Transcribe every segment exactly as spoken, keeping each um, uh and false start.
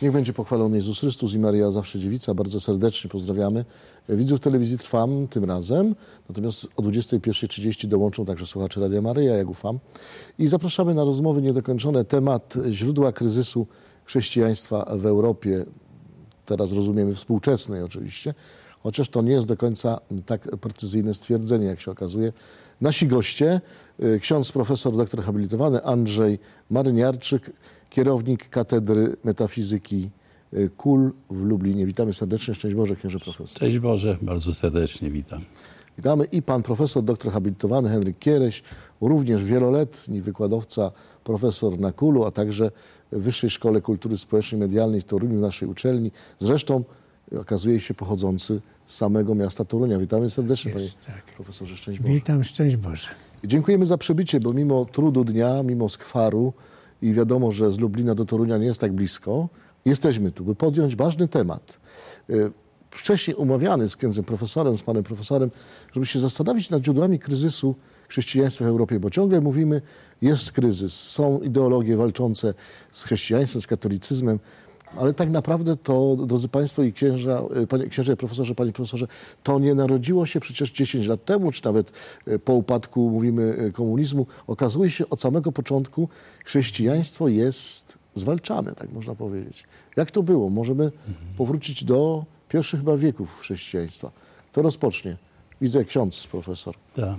Niech będzie pochwalony Jezus Chrystus i Maria zawsze dziewica. Bardzo serdecznie pozdrawiamy widzów telewizji Trwam tym razem. Natomiast o dwudziestej pierwszej trzydzieści dołączą także słuchacze Radia Maryja, jak ufam. I zapraszamy na rozmowy niedokończone. Temat źródła kryzysu chrześcijaństwa w Europie. Teraz rozumiemy współczesnej oczywiście. Chociaż to nie jest do końca tak precyzyjne stwierdzenie, jak się okazuje. Nasi goście, ksiądz profesor doktor habilitowany Andrzej Maryniarczyk, kierownik Katedry Metafizyki K U L w Lublinie. Witamy serdecznie. Szczęść Boże, księże profesor. Szczęść Boże, bardzo serdecznie witam. Witamy i pan profesor doktor habilitowany Henryk Kiereś, również wieloletni wykładowca, profesor na K U L-u, a także w Wyższej Szkole Kultury Społecznej i Medialnej w Toruniu, w naszej uczelni. Zresztą okazuje się pochodzący z samego miasta Torunia. Witamy serdecznie, Jest, panie tak. profesorze. Szczęść Boże. Witam, szczęść Boże. Dziękujemy za przybycie, bo mimo trudu dnia, mimo skwaru i wiadomo, że z Lublina do Torunia nie jest tak blisko, jesteśmy tu, by podjąć ważny temat. Wcześniej umawiany z księdzem profesorem, z panem profesorem, żeby się zastanowić nad źródłami kryzysu chrześcijaństwa w Europie, bo ciągle mówimy, jest kryzys, są ideologie walczące z chrześcijaństwem, z katolicyzmem, ale tak naprawdę to, drodzy państwo i księża, panie, księże profesorze, panie profesorze, to nie narodziło się przecież dziesięć lat temu, czy nawet po upadku, mówimy, komunizmu. Okazuje się, od samego początku chrześcijaństwo jest zwalczane, tak można powiedzieć. Jak to było? Możemy powrócić do pierwszych chyba wieków chrześcijaństwa. To rozpocznie. Widzę ksiądz profesor. Tak.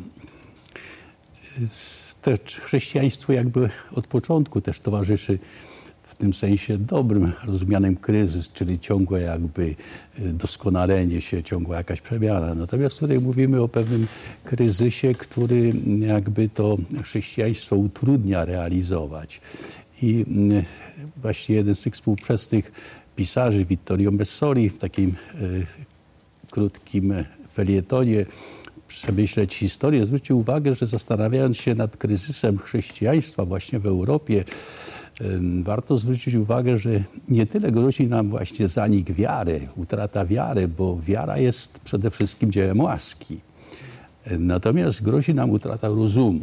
Też chrześcijaństwo jakby od początku też towarzyszy w tym sensie dobrym rozumianym kryzys, czyli ciągłe jakby doskonalenie się, ciągła jakaś przemiana. Natomiast tutaj mówimy o pewnym kryzysie, który jakby to chrześcijaństwo utrudnia realizować. I właśnie jeden z tych współczesnych pisarzy, Vittorio Messori, w takim y, krótkim felietonie Przemyśleć historię, zwrócił uwagę, że zastanawiając się nad kryzysem chrześcijaństwa właśnie w Europie, warto zwrócić uwagę, że nie tyle grozi nam właśnie zanik wiary, utrata wiary, bo wiara jest przede wszystkim dziełem łaski. Natomiast grozi nam utrata rozumu.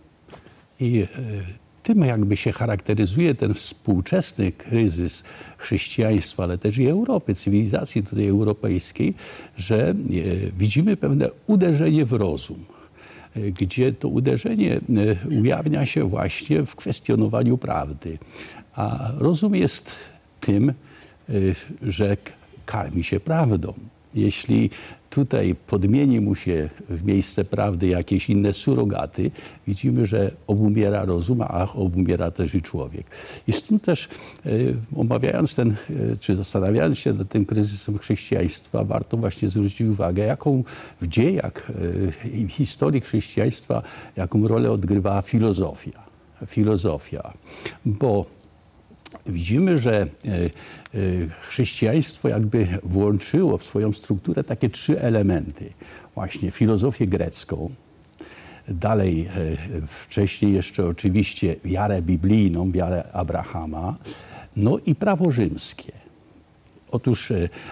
I tym jakby się charakteryzuje ten współczesny kryzys chrześcijaństwa, ale też i Europy, cywilizacji tutaj europejskiej, że widzimy pewne uderzenie w rozum, gdzie to uderzenie ujawnia się właśnie w kwestionowaniu prawdy. A rozum jest tym, że karmi się prawdą. Jeśli tutaj podmieni mu się w miejsce prawdy jakieś inne surogaty, widzimy, że obumiera rozum, a obumiera też i człowiek. I stąd też y, omawiając ten, y, czy zastanawiając się nad tym kryzysem chrześcijaństwa, warto właśnie zwrócić uwagę, jaką w dziejach i y, w historii chrześcijaństwa, jaką rolę odgrywała filozofia. Filozofia, bo widzimy, że chrześcijaństwo jakby włączyło w swoją strukturę takie trzy elementy. Właśnie filozofię grecką, dalej wcześniej jeszcze oczywiście wiarę biblijną, wiarę Abrahama, no i prawo rzymskie. Otóż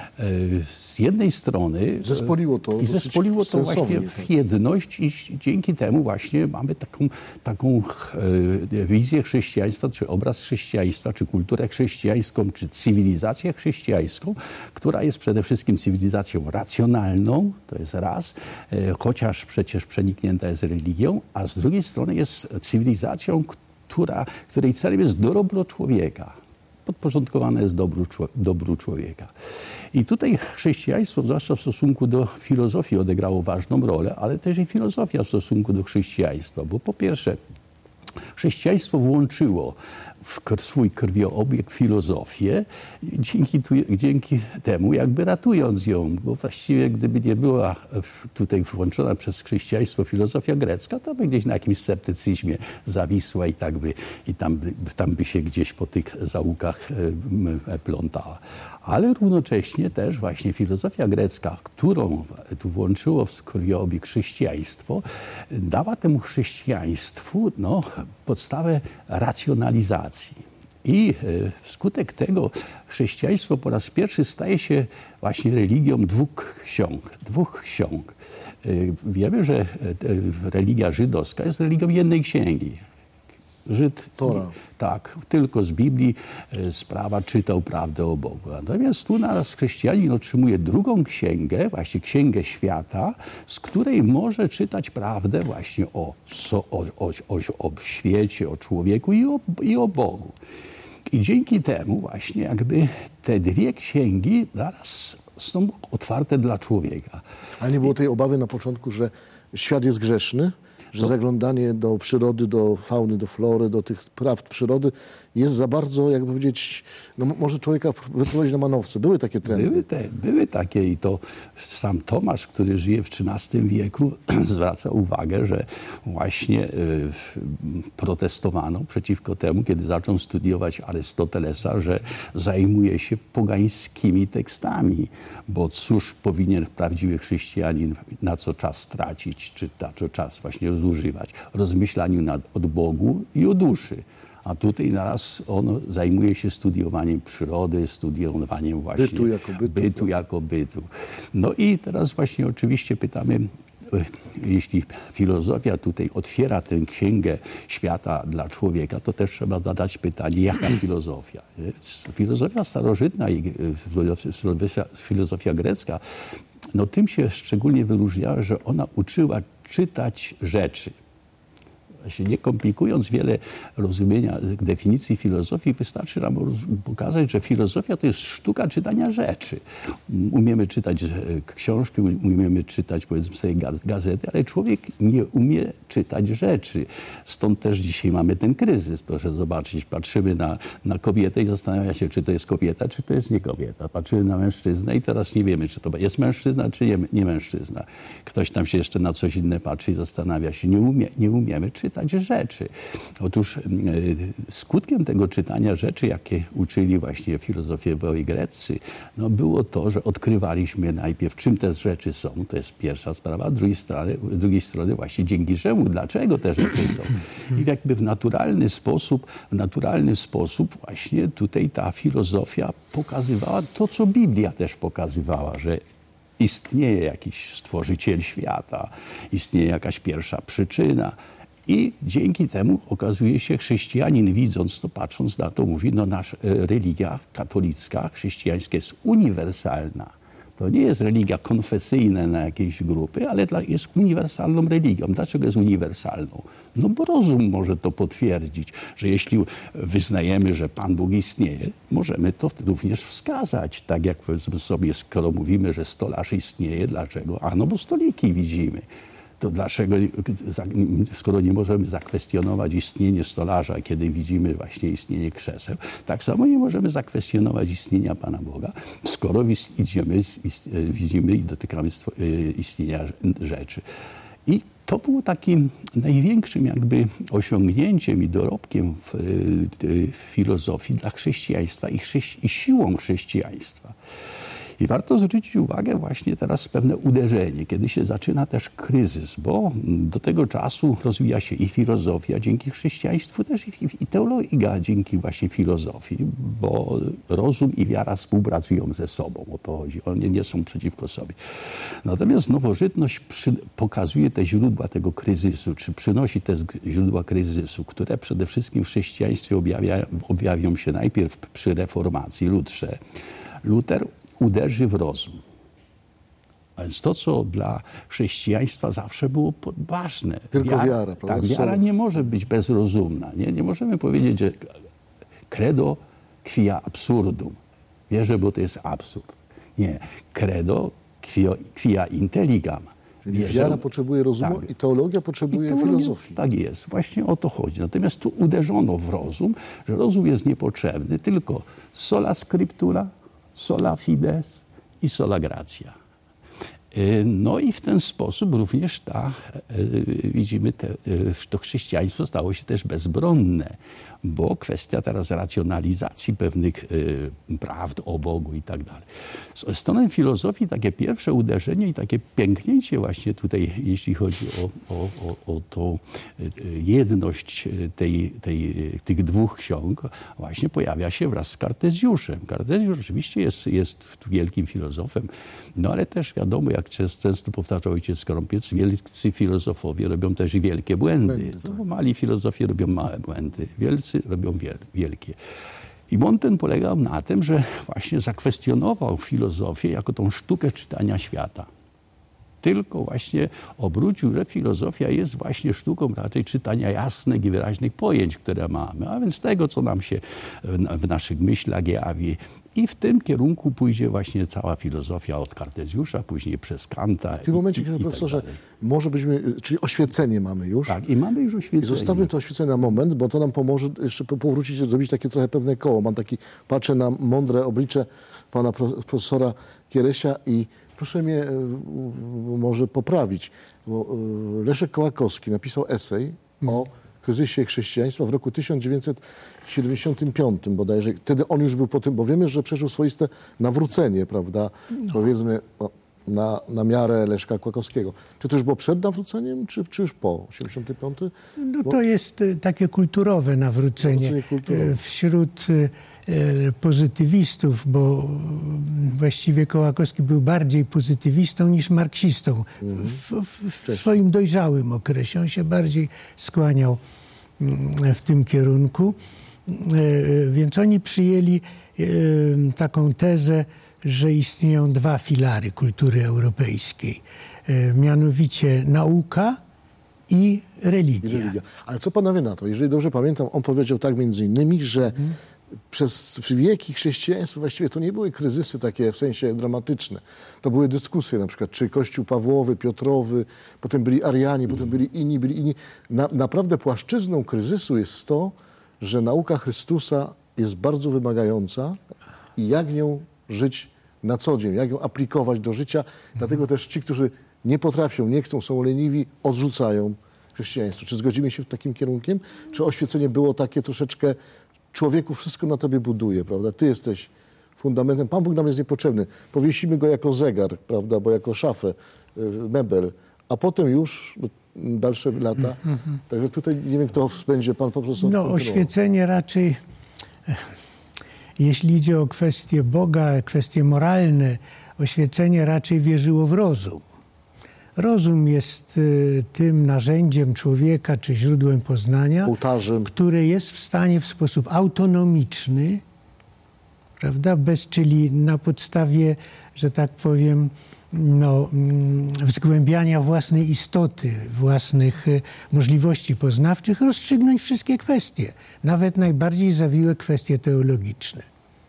z jednej strony zespoliło to, i zespoliło to właśnie w jedność i dzięki temu właśnie mamy taką, taką wizję chrześcijaństwa, czy obraz chrześcijaństwa, czy kulturę chrześcijańską, czy cywilizację chrześcijańską, która jest przede wszystkim cywilizacją racjonalną, to jest raz, chociaż przecież przeniknięta jest religią, a z drugiej strony jest cywilizacją, która, której celem jest dobro człowieka. Podporządkowane jest dobru, dobru człowieka. I tutaj chrześcijaństwo, zwłaszcza w stosunku do filozofii, odegrało ważną rolę, ale też i filozofia w stosunku do chrześcijaństwa, bo po pierwsze chrześcijaństwo włączyło w swój krwiobieg filozofię, dzięki, tu, dzięki temu jakby ratując ją, bo właściwie gdyby nie była tutaj włączona przez chrześcijaństwo filozofia grecka, to by gdzieś na jakimś sceptycyzmie zawisła i tak by, i tam by, tam by się gdzieś po tych zaułkach plątała. Ale równocześnie też właśnie filozofia grecka, którą tu włączyło w krwiobieg chrześcijaństwo, dała temu chrześcijaństwu no, podstawę racjonalizacji. I wskutek tego chrześcijaństwo po raz pierwszy staje się właśnie religią dwóch ksiąg. Dwóch ksiąg. Wiemy, że religia żydowska jest religią jednej księgi. Żyd Tora. tak, tylko z Biblii e, sprawa czytał prawdę o Bogu. Natomiast tu naraz chrześcijanin otrzymuje drugą księgę, właśnie księgę świata, z której może czytać prawdę właśnie o, so, o, o, o, o świecie, o człowieku i o, i o Bogu. I dzięki temu właśnie jakby te dwie księgi naraz są otwarte dla człowieka. A nie było tej obawy na początku, że świat jest grzeszny? Że zaglądanie do przyrody, do fauny, do flory, do tych prawd przyrody jest za bardzo, jakby powiedzieć, no może człowieka wyprowadzić na manowce. Były takie trendy. Były, te, były takie i to sam Tomasz, który żyje w trzynastym wieku, zwraca uwagę, że właśnie y, protestowano przeciwko temu, kiedy zaczął studiować Arystotelesa, że zajmuje się pogańskimi tekstami, bo cóż powinien prawdziwy chrześcijanin na co czas stracić, czy na co czas właśnie zużywać? Rozmyślaniu nad, o Bogu i o duszy. A tutaj naraz on zajmuje się studiowaniem przyrody, studiowaniem właśnie bytu jako bytu. bytu, jako bytu. No i teraz właśnie oczywiście pytamy, jeśli filozofia tutaj otwiera tę księgę świata dla człowieka, to też trzeba zadać pytanie, jaka filozofia? Filozofia starożytna i filozofia, filozofia grecka, no tym się szczególnie wyróżniała, że ona uczyła czytać rzeczy. Właśnie nie komplikując wiele rozumienia definicji filozofii, wystarczy nam pokazać, że filozofia to jest sztuka czytania rzeczy. Umiemy czytać książki, umiemy czytać, powiedzmy sobie, gazety, ale człowiek nie umie czytać rzeczy. Stąd też dzisiaj mamy ten kryzys. Proszę zobaczyć, patrzymy na, na kobietę i zastanawia się, czy to jest kobieta, czy to jest nie kobieta. Patrzymy na mężczyznę i teraz nie wiemy, czy to jest mężczyzna, czy nie, nie mężczyzna. Ktoś tam się jeszcze na coś inne patrzy i zastanawia się. Nie, umie, nie umiemy czytać rzeczy. Otóż skutkiem tego czytania rzeczy, jakie uczyli właśnie filozofiowie greccy, no było to, że odkrywaliśmy najpierw, czym te rzeczy są. To jest pierwsza sprawa. Z drugiej strony, z drugiej strony właśnie dzięki czemu, dlaczego te rzeczy są. I jakby w naturalny sposób, w naturalny sposób właśnie tutaj ta filozofia pokazywała to, co Biblia też pokazywała, że istnieje jakiś stworzyciel świata, istnieje jakaś pierwsza przyczyna. I dzięki temu okazuje się, chrześcijanin widząc to, patrząc na to, mówi, no nasza religia katolicka, chrześcijańska jest uniwersalna. To nie jest religia konfesyjna na jakiejś grupy, ale jest uniwersalną religią. Dlaczego jest uniwersalną? No bo rozum może to potwierdzić, że jeśli wyznajemy, że Pan Bóg istnieje, możemy to również wskazać. Tak jak powiedzmy sobie, skoro mówimy, że stolarz istnieje, dlaczego? A no bo stoliki widzimy. To dlaczego, skoro nie możemy zakwestionować istnienie stolarza, kiedy widzimy właśnie istnienie krzeseł, tak samo nie możemy zakwestionować istnienia Pana Boga, skoro idziemy, widzimy i dotykamy istnienia rzeczy. I to było takim największym jakby osiągnięciem i dorobkiem w, w filozofii dla chrześcijaństwa i, chrześci- i siłą chrześcijaństwa. I warto zwrócić uwagę właśnie teraz pewne uderzenie, kiedy się zaczyna też kryzys, bo do tego czasu rozwija się i filozofia dzięki chrześcijaństwu, też i, i teologia dzięki właśnie filozofii, bo rozum i wiara współpracują ze sobą, o to chodzi, one nie są przeciwko sobie. Natomiast nowożytność przy, pokazuje te źródła tego kryzysu, czy przynosi te źródła kryzysu, które przede wszystkim w chrześcijaństwie objawia, objawią się najpierw przy reformacji, Lutrze. Luter uderzy w rozum. A więc to, co dla chrześcijaństwa zawsze było ważne. Tylko wiara, wiara. Tak, wiara nie może być bezrozumna. Nie, nie możemy powiedzieć, że credo quia absurdum. Wierzę, bo to jest absurd. Nie. Credo quia, quia intelligam. Czyli Wierzę, wiara potrzebuje rozumu tak. i teologia potrzebuje I teologia, filozofii. Tak jest. Właśnie o to chodzi. Natomiast tu uderzono w rozum, że rozum jest niepotrzebny, tylko sola scriptura, sola fides i sola gratia. No i w ten sposób również ta, widzimy, te, to chrześcijaństwo stało się też bezbronne, bo kwestia teraz racjonalizacji pewnych prawd o Bogu i tak dalej. Z strony filozofii takie pierwsze uderzenie i takie pęknięcie właśnie tutaj, jeśli chodzi o, o, o, o tą jedność tej, tej, tych dwóch ksiąg, właśnie pojawia się wraz z Kartezjuszem. Kartezjusz oczywiście jest, jest wielkim filozofem, no ale też wiadomo, jak jak często powtarzał ojciec Krąpiec, wielcy filozofowie robią też i wielkie błędy. Błędy, tak. No, mali filozofi robią małe błędy, wielcy robią wiel, wielkie. I błąd ten polegał na tym, że właśnie zakwestionował filozofię jako tą sztukę czytania świata. Tylko właśnie obrócił, że filozofia jest właśnie sztuką raczej czytania jasnych i wyraźnych pojęć, które mamy, a więc tego, co nam się w naszych myślach jawi. I w tym kierunku pójdzie właśnie cała filozofia od Kartezjusza, później przez Kanta. W tym momencie, i, i profesorze, tak może byśmy, czyli oświecenie mamy już. Tak, i mamy już oświecenie. I zostawmy to oświecenie na moment, bo to nam pomoże jeszcze powrócić, zrobić takie trochę pewne koło. Mam taki, patrzę na mądre oblicze pana profesora Kieresia i proszę mnie może poprawić, bo Leszek Kołakowski napisał esej o kryzysie chrześcijaństwa w roku tysiąc dziewięćset siedemdziesiątym piątym bodajże. Wtedy on już był po tym, bo wiemy, że przeżył swoiste nawrócenie, prawda, no. powiedzmy no, na, na miarę Leszka Kołakowskiego. Czy to już było przed nawróceniem, czy, czy już po osiemdziesiątym piątym? No bo... to jest takie kulturowe nawrócenie, nawrócenie kulturowe. Wśród pozytywistów, bo właściwie Kołakowski był bardziej pozytywistą niż marksistą. Mhm. W, w, w swoim dojrzałym okresie on się bardziej skłaniał w tym kierunku. Więc oni przyjęli taką tezę, że istnieją dwa filary kultury europejskiej. Mianowicie nauka i religia. I religia. Ale co panowie na to? Jeżeli dobrze pamiętam, on powiedział tak między innymi, że mhm. przez wieki chrześcijaństwa właściwie to nie były kryzysy takie w sensie dramatyczne. To były dyskusje, na przykład czy Kościół Pawłowy, Piotrowy, potem byli Arianie, potem byli inni, byli inni. Na, naprawdę płaszczyzną kryzysu jest to, że nauka Chrystusa jest bardzo wymagająca i jak nią żyć na co dzień, jak ją aplikować do życia. Mhm. Dlatego też ci, którzy nie potrafią, nie chcą, są leniwi, odrzucają chrześcijaństwo. Czy zgodzimy się w takim kierunkiem? Czy oświecenie było takie troszeczkę człowieku wszystko na tobie buduje, prawda? Ty jesteś fundamentem. Pan Bóg nam jest niepotrzebny. Powiesimy go jako zegar, prawda? Bo jako szafę, mebel, a potem już dalsze lata. Mm-hmm. Także tutaj nie wiem, kto będzie pan po prostu... No oświecenie raczej, jeśli idzie o kwestie Boga, kwestie moralne, oświecenie raczej wierzyło w rozum. Rozum jest y, tym narzędziem człowieka, czy źródłem poznania, ołtarzem, które jest w stanie w sposób autonomiczny, prawda, bez, czyli na podstawie, że tak powiem, no, wzgłębiania własnej istoty, własnych y, możliwości poznawczych, rozstrzygnąć wszystkie kwestie, nawet najbardziej zawiłe kwestie teologiczne.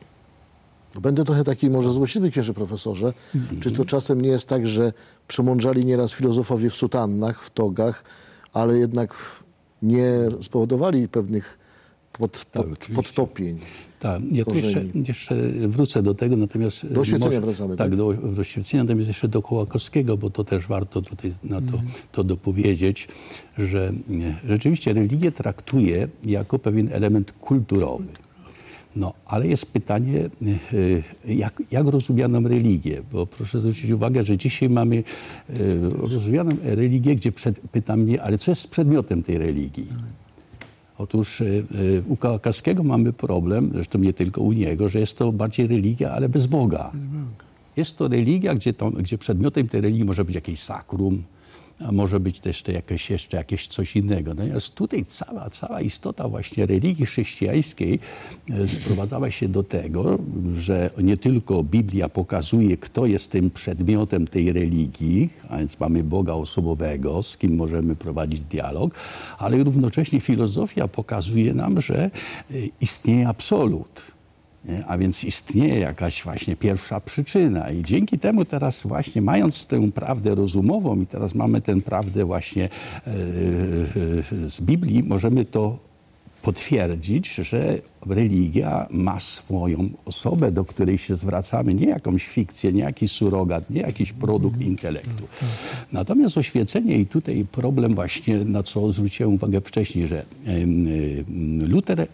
Będę trochę taki może złośliwy, księże profesorze. Mm-hmm. Czy to czasem nie jest tak, że przemądrzali nieraz filozofowie w sutannach, w togach, ale jednak nie spowodowali pewnych pod, pod, tak, podtopień? Tak, ja tu jeszcze, jeszcze wrócę do tego, natomiast... Do oświecenia wracamy. Tak, tak? Do, do oświecenia, natomiast jeszcze do Kołakowskiego, bo to też warto tutaj na to, mm. to dopowiedzieć, że rzeczywiście religię traktuje jako pewien element kulturowy. No, ale jest pytanie, jak, jak rozumianą religię, bo proszę zwrócić uwagę, że dzisiaj mamy rozumianą religię, gdzie przed, pyta mnie, ale co jest przedmiotem tej religii? Otóż u Kołakowskiego mamy problem, zresztą nie tylko u niego, że jest to bardziej religia, ale bez Boga. Jest to religia, gdzie, to, gdzie przedmiotem tej religii może być jakieś sakrum, a może być też jakieś, jeszcze jakieś coś innego. Natomiast tutaj cała, cała istota właśnie religii chrześcijańskiej sprowadzała się do tego, że nie tylko Biblia pokazuje, kto jest tym przedmiotem tej religii, a więc mamy Boga osobowego, z kim możemy prowadzić dialog, ale równocześnie filozofia pokazuje nam, że istnieje absolut. Nie? A więc istnieje jakaś właśnie pierwsza przyczyna i dzięki temu teraz właśnie mając tę prawdę rozumową i teraz mamy tę prawdę właśnie e, e, z Biblii, możemy to potwierdzić, że religia ma swoją osobę, do której się zwracamy, nie jakąś fikcję, nie jakiś surogat, nie jakiś produkt intelektu. Natomiast oświecenie i tutaj problem właśnie, na co zwróciłem uwagę wcześniej, że e, e, Luter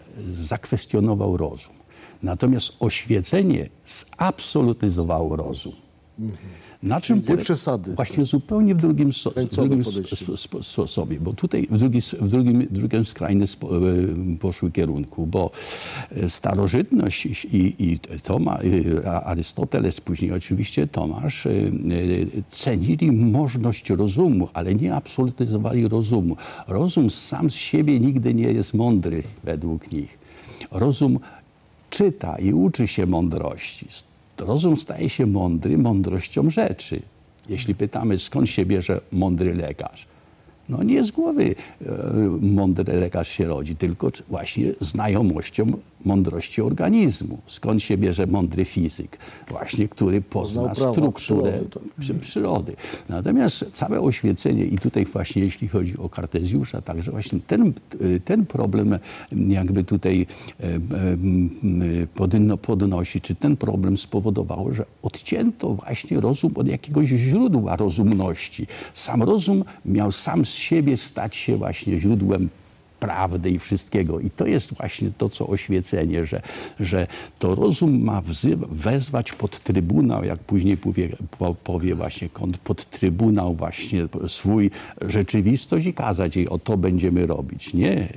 zakwestionował rozum. Natomiast oświecenie zabsolutyzowało rozum. Na czym Dwie polega- przesady. Właśnie zupełnie w drugim, so, w Krańcowe drugim podejście. spo- spo- sposobie, bo tutaj w, drugi, w drugim, drugim skrajny spo, e, poszły kierunku, bo e, starożytność i, i Toma, e, Arystoteles, później oczywiście Tomasz, e, e, cenili możność rozumu, ale nie absolutyzowali rozumu. Rozum sam z siebie nigdy nie jest mądry według nich. Rozum czyta i uczy się mądrości. Rozum staje się mądry mądrością rzeczy. Jeśli pytamy, skąd się bierze mądry lekarz, no nie z głowy e, mądry lekarz się rodzi, tylko właśnie znajomością mądrości organizmu. Skąd się bierze mądry fizyk? Właśnie, który pozna Poznał prawa strukturę przyrody, tak. przy, przyrody. Natomiast całe oświecenie i tutaj właśnie jeśli chodzi o Kartezjusza, także właśnie ten, ten problem jakby tutaj e, e, podno, podnosi, czy ten problem spowodował, że odcięto właśnie rozum od jakiegoś źródła rozumności. Sam rozum miał sam z siebie stać się właśnie źródłem prawdy i wszystkiego. I to jest właśnie to, co oświecenie, że, że to rozum ma wzywa, wezwać pod trybunał, jak później powie, po, powie właśnie Kant, pod trybunał właśnie swój rzeczywistość i kazać jej, o to będziemy robić. Nie e,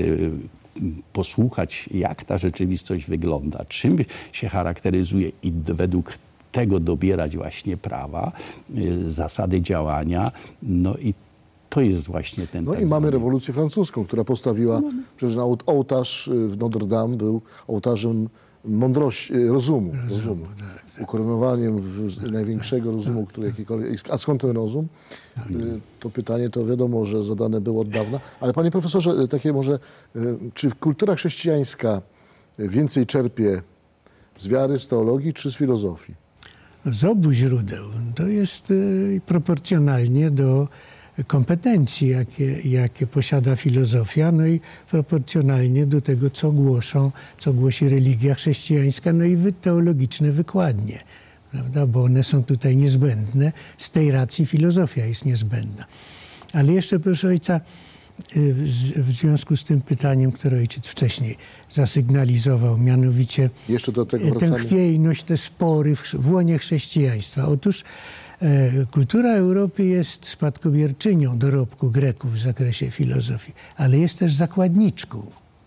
posłuchać, jak ta rzeczywistość wygląda, czym się charakteryzuje i według tego dobierać właśnie prawa, e, zasady działania, no i to jest właśnie ten... No tak i mamy zwany- rewolucję francuską, która postawiła, przecież na ołt- ołtarz w Notre Dame był ołtarzem mądrości, rozumu. rozumu ukoronowaniem w- największego rozumu, który jakikolwiek... A skąd ten rozum? Y, To pytanie to wiadomo, że zadane było od dawna. Ale panie profesorze, takie może, y, czy kultura chrześcijańska więcej czerpie z wiary, z teologii, czy z filozofii? Z obu źródeł. To jest y, proporcjonalnie do kompetencji, jakie, jakie posiada filozofia, no i proporcjonalnie do tego, co głoszą, co głosi religia chrześcijańska, no i wy, teologiczne wykładnie, prawda? Bo one są tutaj niezbędne. Z tej racji filozofia jest niezbędna. Ale jeszcze, proszę ojca, y, w, w związku z tym pytaniem, które ojciec wcześniej zasygnalizował, mianowicie Jeszcze do tego tę wracamy. chwiejność, te spory w, w łonie chrześcijaństwa. Otóż e, kultura Europy jest spadkobierczynią dorobku Greków w zakresie filozofii, ale jest też zakładniczką.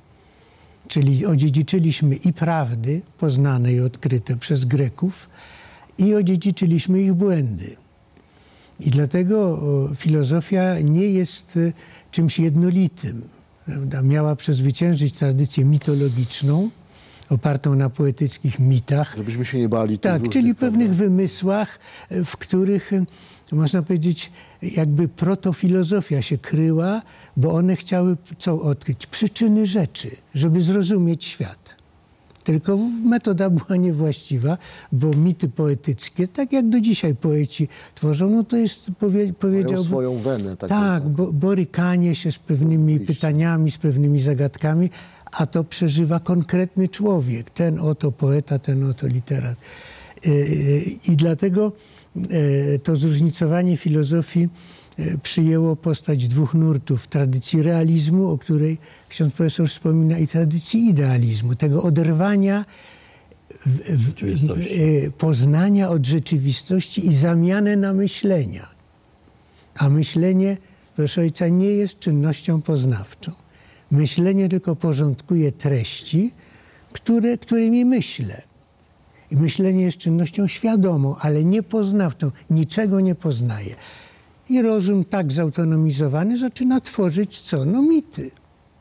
Czyli odziedziczyliśmy i prawdy poznane i odkryte przez Greków i odziedziczyliśmy ich błędy. I dlatego o, filozofia nie jest e, czymś jednolitym. Prawda? Miała przezwyciężyć tradycję mitologiczną, opartą na poetyckich mitach. Żebyśmy się nie bali tych Tak, różnych, czyli prawda? pewnych wymysłach, w których, można powiedzieć, jakby protofilozofia się kryła, bo one chciały co odkryć? Przyczyny rzeczy, żeby zrozumieć świat. Tylko metoda była niewłaściwa, bo mity poetyckie, tak jak do dzisiaj poeci tworzą, no to jest, powie, Mają powiedziałbym... swoją wenę. Taką, Tak, bo, borykanie się z pewnymi Oczywiście. pytaniami, z pewnymi zagadkami, a to przeżywa konkretny człowiek. Ten oto poeta, ten oto literat. Yy, I dlatego yy, to zróżnicowanie filozofii yy, przyjęło postać dwóch nurtów. Tradycji realizmu, o której ksiądz profesor wspomina, i tradycji idealizmu. Tego oderwania w, w, Rzeczywistości. yy, poznania od rzeczywistości i zamianę na myślenia. A myślenie, proszę ojca, nie jest czynnością poznawczą. Myślenie tylko porządkuje treści, które, którymi myślę. I myślenie jest czynnością świadomą, ale nie poznawczą. Niczego nie poznaje. I rozum tak zautonomizowany zaczyna tworzyć co? No mity.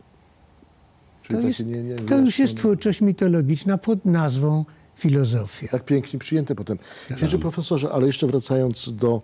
Czyli To, jest, takie nie, nie, to już jest wyjaśnione. twórczość mitologiczna pod nazwą filozofia. Tak pięknie przyjęte potem. Księże profesorze, ale jeszcze wracając do,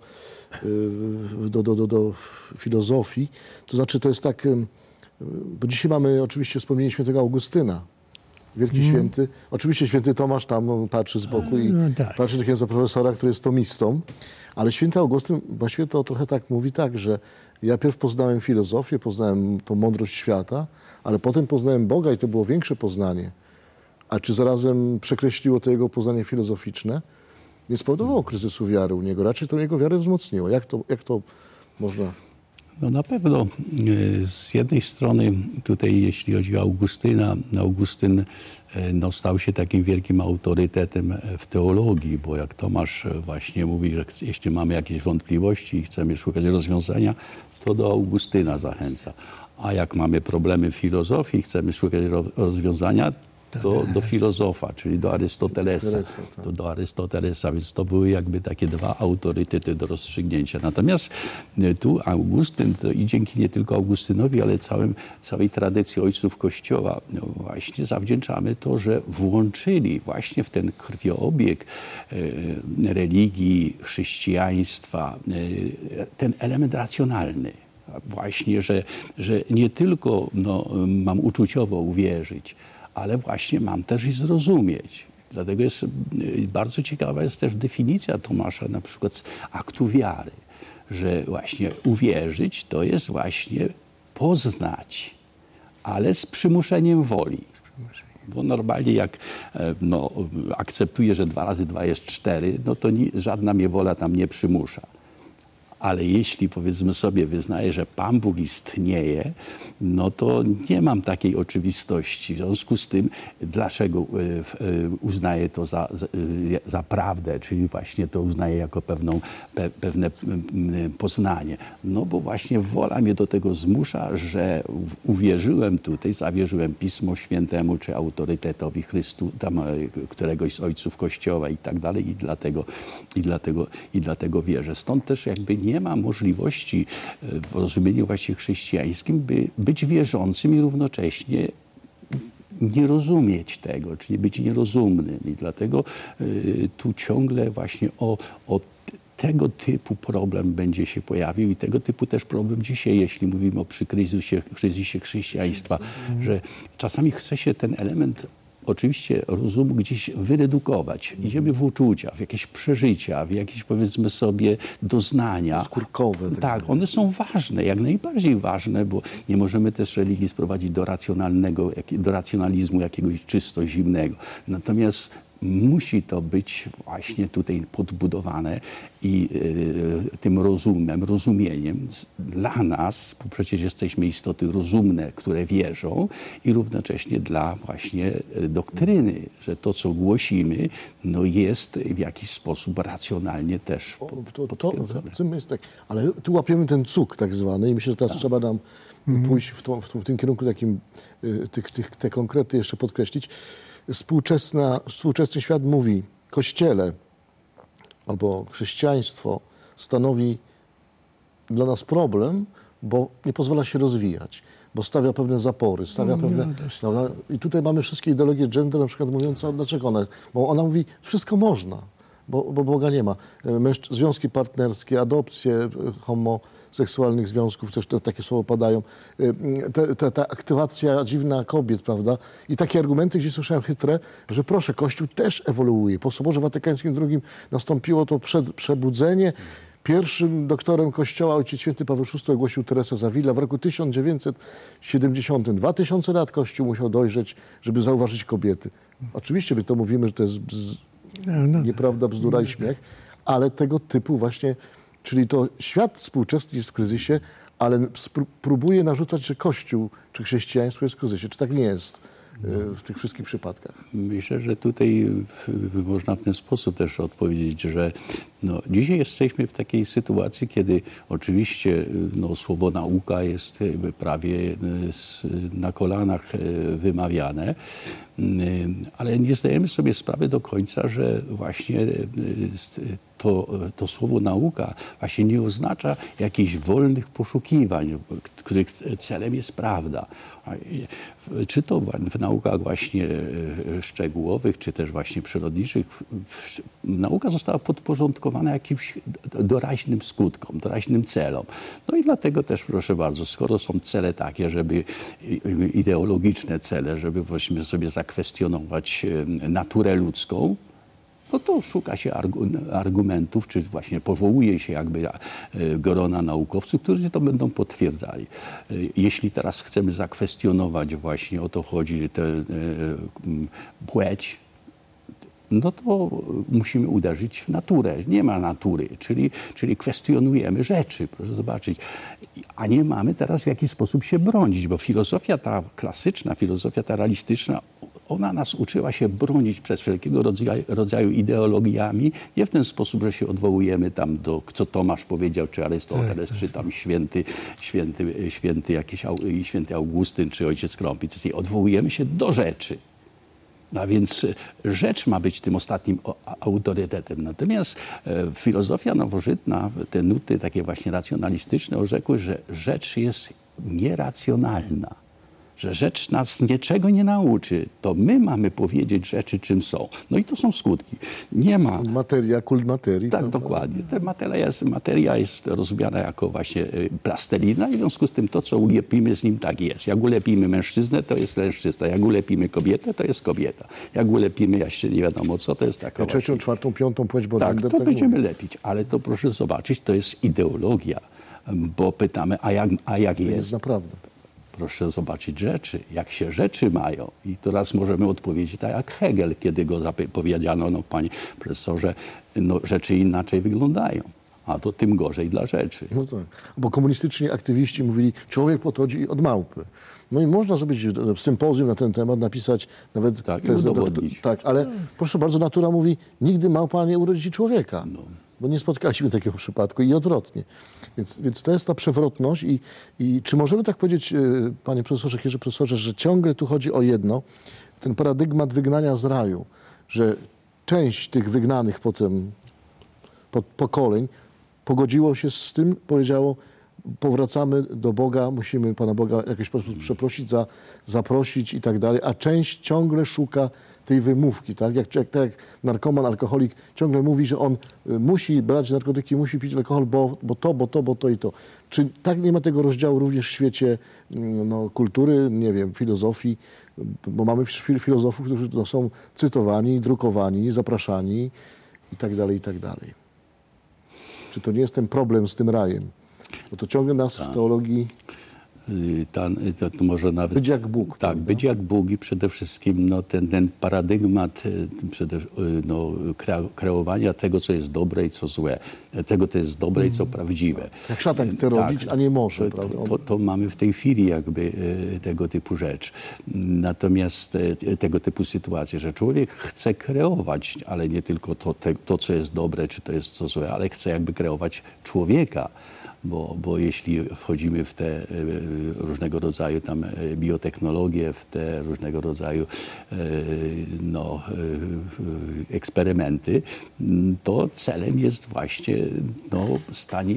y, do, do, do, do filozofii, to znaczy to jest tak, y, bo dzisiaj mamy oczywiście wspomnienie świętego Augustyna, wielki Mm. święty. Oczywiście święty Tomasz tam no, patrzy z boku i No tak. patrzy do księdza profesora, który jest tomistą, ale święty Augustyn właściwie to trochę tak mówi tak, że ja pierw poznałem filozofię, poznałem tą mądrość świata, ale potem poznałem Boga i to było większe poznanie. A czy zarazem przekreśliło to jego poznanie filozoficzne? Nie spowodowało kryzysu wiary u niego, raczej to jego wiarę wzmocniło. Jak to, jak to można... No na pewno z jednej strony tutaj, jeśli chodzi o Augustyna, Augustyn no, stał się takim wielkim autorytetem w teologii, bo jak Tomasz właśnie mówi, że jeśli mamy jakieś wątpliwości i chcemy szukać rozwiązania, to do Augustyna zachęca. A jak mamy problemy w filozofii, chcemy szukać rozwiązania, to do filozofa, czyli do Arystotelesa. To do Arystotelesa, więc to były jakby takie dwa autorytety do rozstrzygnięcia. Natomiast tu Augustyn, to i dzięki nie tylko Augustynowi, ale całym, całej tradycji ojców Kościoła, no właśnie zawdzięczamy to, że włączyli właśnie w ten krwiobieg e, religii, chrześcijaństwa e, ten element racjonalny. Właśnie, że, że nie tylko no, mam uczuciowo uwierzyć, ale właśnie mam też i zrozumieć. Dlatego jest bardzo ciekawa jest też definicja Tomasza na przykład z aktu wiary, że właśnie uwierzyć to jest właśnie poznać, ale z przymuszeniem woli. Bo normalnie jak no, akceptuję, że dwa razy dwa jest cztery, no to ni, żadna mnie wola tam nie przymusza. Ale jeśli powiedzmy sobie wyznaję, że Pan Bóg istnieje, no to nie mam takiej oczywistości. W związku z tym, dlaczego uznaję to za, za prawdę, czyli właśnie to uznaję jako pewną, pe, pewne poznanie. No bo właśnie wola mnie do tego zmusza, że uwierzyłem tutaj, zawierzyłem Pismu Świętemu czy autorytetowi Chrystu, tam któregoś z ojców Kościoła i tak dalej i dlatego, i dlatego, i dlatego wierzę. Stąd też jakby nie ma możliwości w rozumieniu właśnie chrześcijańskim, by być wierzącym i równocześnie nie rozumieć tego, czyli być nierozumnym. I dlatego y, tu ciągle właśnie o, o tego typu problem będzie się pojawił i tego typu też problem dzisiaj, jeśli mówimy o przy kryzysie, kryzysie chrześcijaństwa, że czasami chce się ten element oczywiście rozumu gdzieś wyredukować. Idziemy w uczucia, w jakieś przeżycia, w jakieś powiedzmy sobie doznania. Skórkowe. Tak, tak, one są ważne, jak najbardziej ważne, bo nie możemy też religii sprowadzić do racjonalnego, do racjonalizmu jakiegoś czysto zimnego. Natomiast musi to być właśnie tutaj podbudowane i y, tym rozumem, rozumieniem dla nas, bo przecież jesteśmy istoty rozumne, które wierzą i równocześnie dla właśnie doktryny, że to, co głosimy, no jest w jakiś sposób racjonalnie też potwierdzone. To, to, jest tak, ale tu łapiemy ten cuk tak zwany i myślę, że teraz tak. trzeba nam mhm. pójść w, to, w, w tym kierunku takim, y, tych, tych, te konkrety jeszcze podkreślić. Współczesna, współczesny świat mówi, Kościele albo chrześcijaństwo stanowi dla nas problem, bo nie pozwala się rozwijać, bo stawia pewne zapory, stawia no, pewne... No, i tutaj mamy wszystkie ideologie gender, na przykład mówiące, dlaczego ona... Bo ona mówi, wszystko można, bo, bo Boga nie ma. Mężczy- związki partnerskie, adopcje homoseksualnych związków, też te, takie słowa padają. Te, te, ta aktywacja dziwna kobiet, prawda? I takie argumenty, gdzie słyszałem chytre, że proszę, Kościół też ewoluuje. Po Soborze Watykańskim drugim nastąpiło to przed, przebudzenie. Pierwszym doktorem Kościoła ojciec święty Paweł szósty ogłosił Teresę z Avila w roku tysiąc dziewięćset siedemdziesiątym. Dwa tysiące lat Kościół musiał dojrzeć, żeby zauważyć kobiety. Oczywiście my to mówimy, że to jest bz... no, no. nieprawda, bzdura i śmiech, ale tego typu właśnie, czyli to świat współczesny jest w kryzysie, ale próbuje narzucać, że Kościół czy chrześcijaństwo jest w kryzysie. Czy tak nie jest w tych wszystkich przypadkach? Myślę, że tutaj można w ten sposób też odpowiedzieć, że no, dzisiaj jesteśmy w takiej sytuacji, kiedy oczywiście no, słowo nauka jest prawie na kolanach wymawiane, ale nie zdajemy sobie sprawy do końca, że właśnie to, to słowo nauka właśnie nie oznacza jakichś wolnych poszukiwań, których celem jest prawda. Czy to w naukach właśnie szczegółowych, czy też właśnie przyrodniczych, nauka została podporządkowana jakimś doraźnym skutkom, doraźnym celom. No i dlatego też, proszę bardzo, skoro są cele takie, żeby ideologiczne cele, żeby właśnie sobie zakwestionować naturę ludzką, no to szuka się argumentów, czy właśnie powołuje się jakby grona naukowców, którzy to będą potwierdzali. Jeśli teraz chcemy zakwestionować właśnie, o to chodzi, tę płeć, no to musimy uderzyć w naturę. Nie ma natury, czyli, czyli kwestionujemy rzeczy, proszę zobaczyć. A nie mamy teraz w jakiś sposób się bronić, bo filozofia ta klasyczna, filozofia ta realistyczna, ona nas uczyła się bronić przez wszelkiego rodzaju, rodzaju ideologiami, nie w ten sposób, że się odwołujemy tam do, co Tomasz powiedział, czy Arystoteles, czy tam święty, święty, święty, jakiś, święty Augustyn, czy ojciec Krąpic. Odwołujemy się do rzeczy. A więc rzecz ma być tym ostatnim autorytetem. Natomiast e, filozofia nowożytna, te nuty takie właśnie racjonalistyczne orzekły, że rzecz jest nieracjonalna. Że rzecz nas niczego nie nauczy. To my mamy powiedzieć rzeczy, czym są. No i to są skutki. Nie ma... Materia, kult materii. Tak, dokładnie. Ta materia jest, materia jest rozumiana jako właśnie plastelina i w związku z tym to, co ulepimy z nim, tak jest. Jak ulepimy mężczyznę, to jest mężczyzna. Jak ulepimy kobietę, to jest kobieta. Jak ulepimy jeszcze nie wiadomo co, to jest taka Trzecią, właśnie... czwartą, piątą płeć, bo tak, to tak będziemy mówię. lepić. Ale to proszę zobaczyć, to jest ideologia. Bo pytamy, a jak, a jak jest? jest naprawdę. Proszę zobaczyć rzeczy, jak się rzeczy mają. I teraz możemy odpowiedzieć tak jak Hegel, kiedy go powiedziano, no panie profesorze, no, rzeczy inaczej wyglądają. A to tym gorzej dla rzeczy. No tak, bo komunistyczni aktywiści mówili, człowiek pochodzi od małpy. No i można zrobić sympozjum na ten temat, napisać nawet... Tak, te, udowodnić. Tak, ale proszę bardzo, natura mówi, nigdy małpa nie urodzi człowieka. No. Bo nie spotkaliśmy takiego przypadku i odwrotnie. Więc, więc to jest ta przewrotność i, i czy możemy tak powiedzieć, panie profesorze, Jerzy profesorze, że ciągle tu chodzi o jedno, ten paradygmat wygnania z raju, że część tych wygnanych potem po, pokoleń pogodziło się z tym, powiedziało, powracamy do Boga, musimy Pana Boga w jakiś sposób przeprosić, za, zaprosić i tak dalej, a część ciągle szuka tej wymówki, tak? Jak, jak, tak jak narkoman, alkoholik ciągle mówi, że on musi brać narkotyki, musi pić alkohol, bo, bo to, bo to, bo to i to. Czy tak nie ma tego rozdziału również w świecie no, kultury, nie wiem, filozofii, bo mamy filozofów, którzy no, są cytowani, drukowani, zapraszani i tak dalej, i tak dalej. Czy to nie jest ten problem z tym rajem? Bo to ciągle nas w teologii... Ta, to, to może nawet, być jak Bóg. Tak, prawda? być jak Bóg i przede wszystkim no, ten, ten paradygmat przede, no, kreowania tego, co jest dobre i co złe. Tego, co jest dobre i co prawdziwe. Jak szatan chce tak, rodzić, a nie może. To, prawda? to, to mamy w tej chwili jakby tego typu rzecz. Natomiast tego typu sytuacje, że człowiek chce kreować, ale nie tylko to, te, to co jest dobre, czy to jest co złe, ale chce jakby kreować człowieka. Bo, bo jeśli wchodzimy w te różnego rodzaju tam biotechnologie, w te różnego rodzaju no, eksperymenty, to celem jest właśnie no, stanie,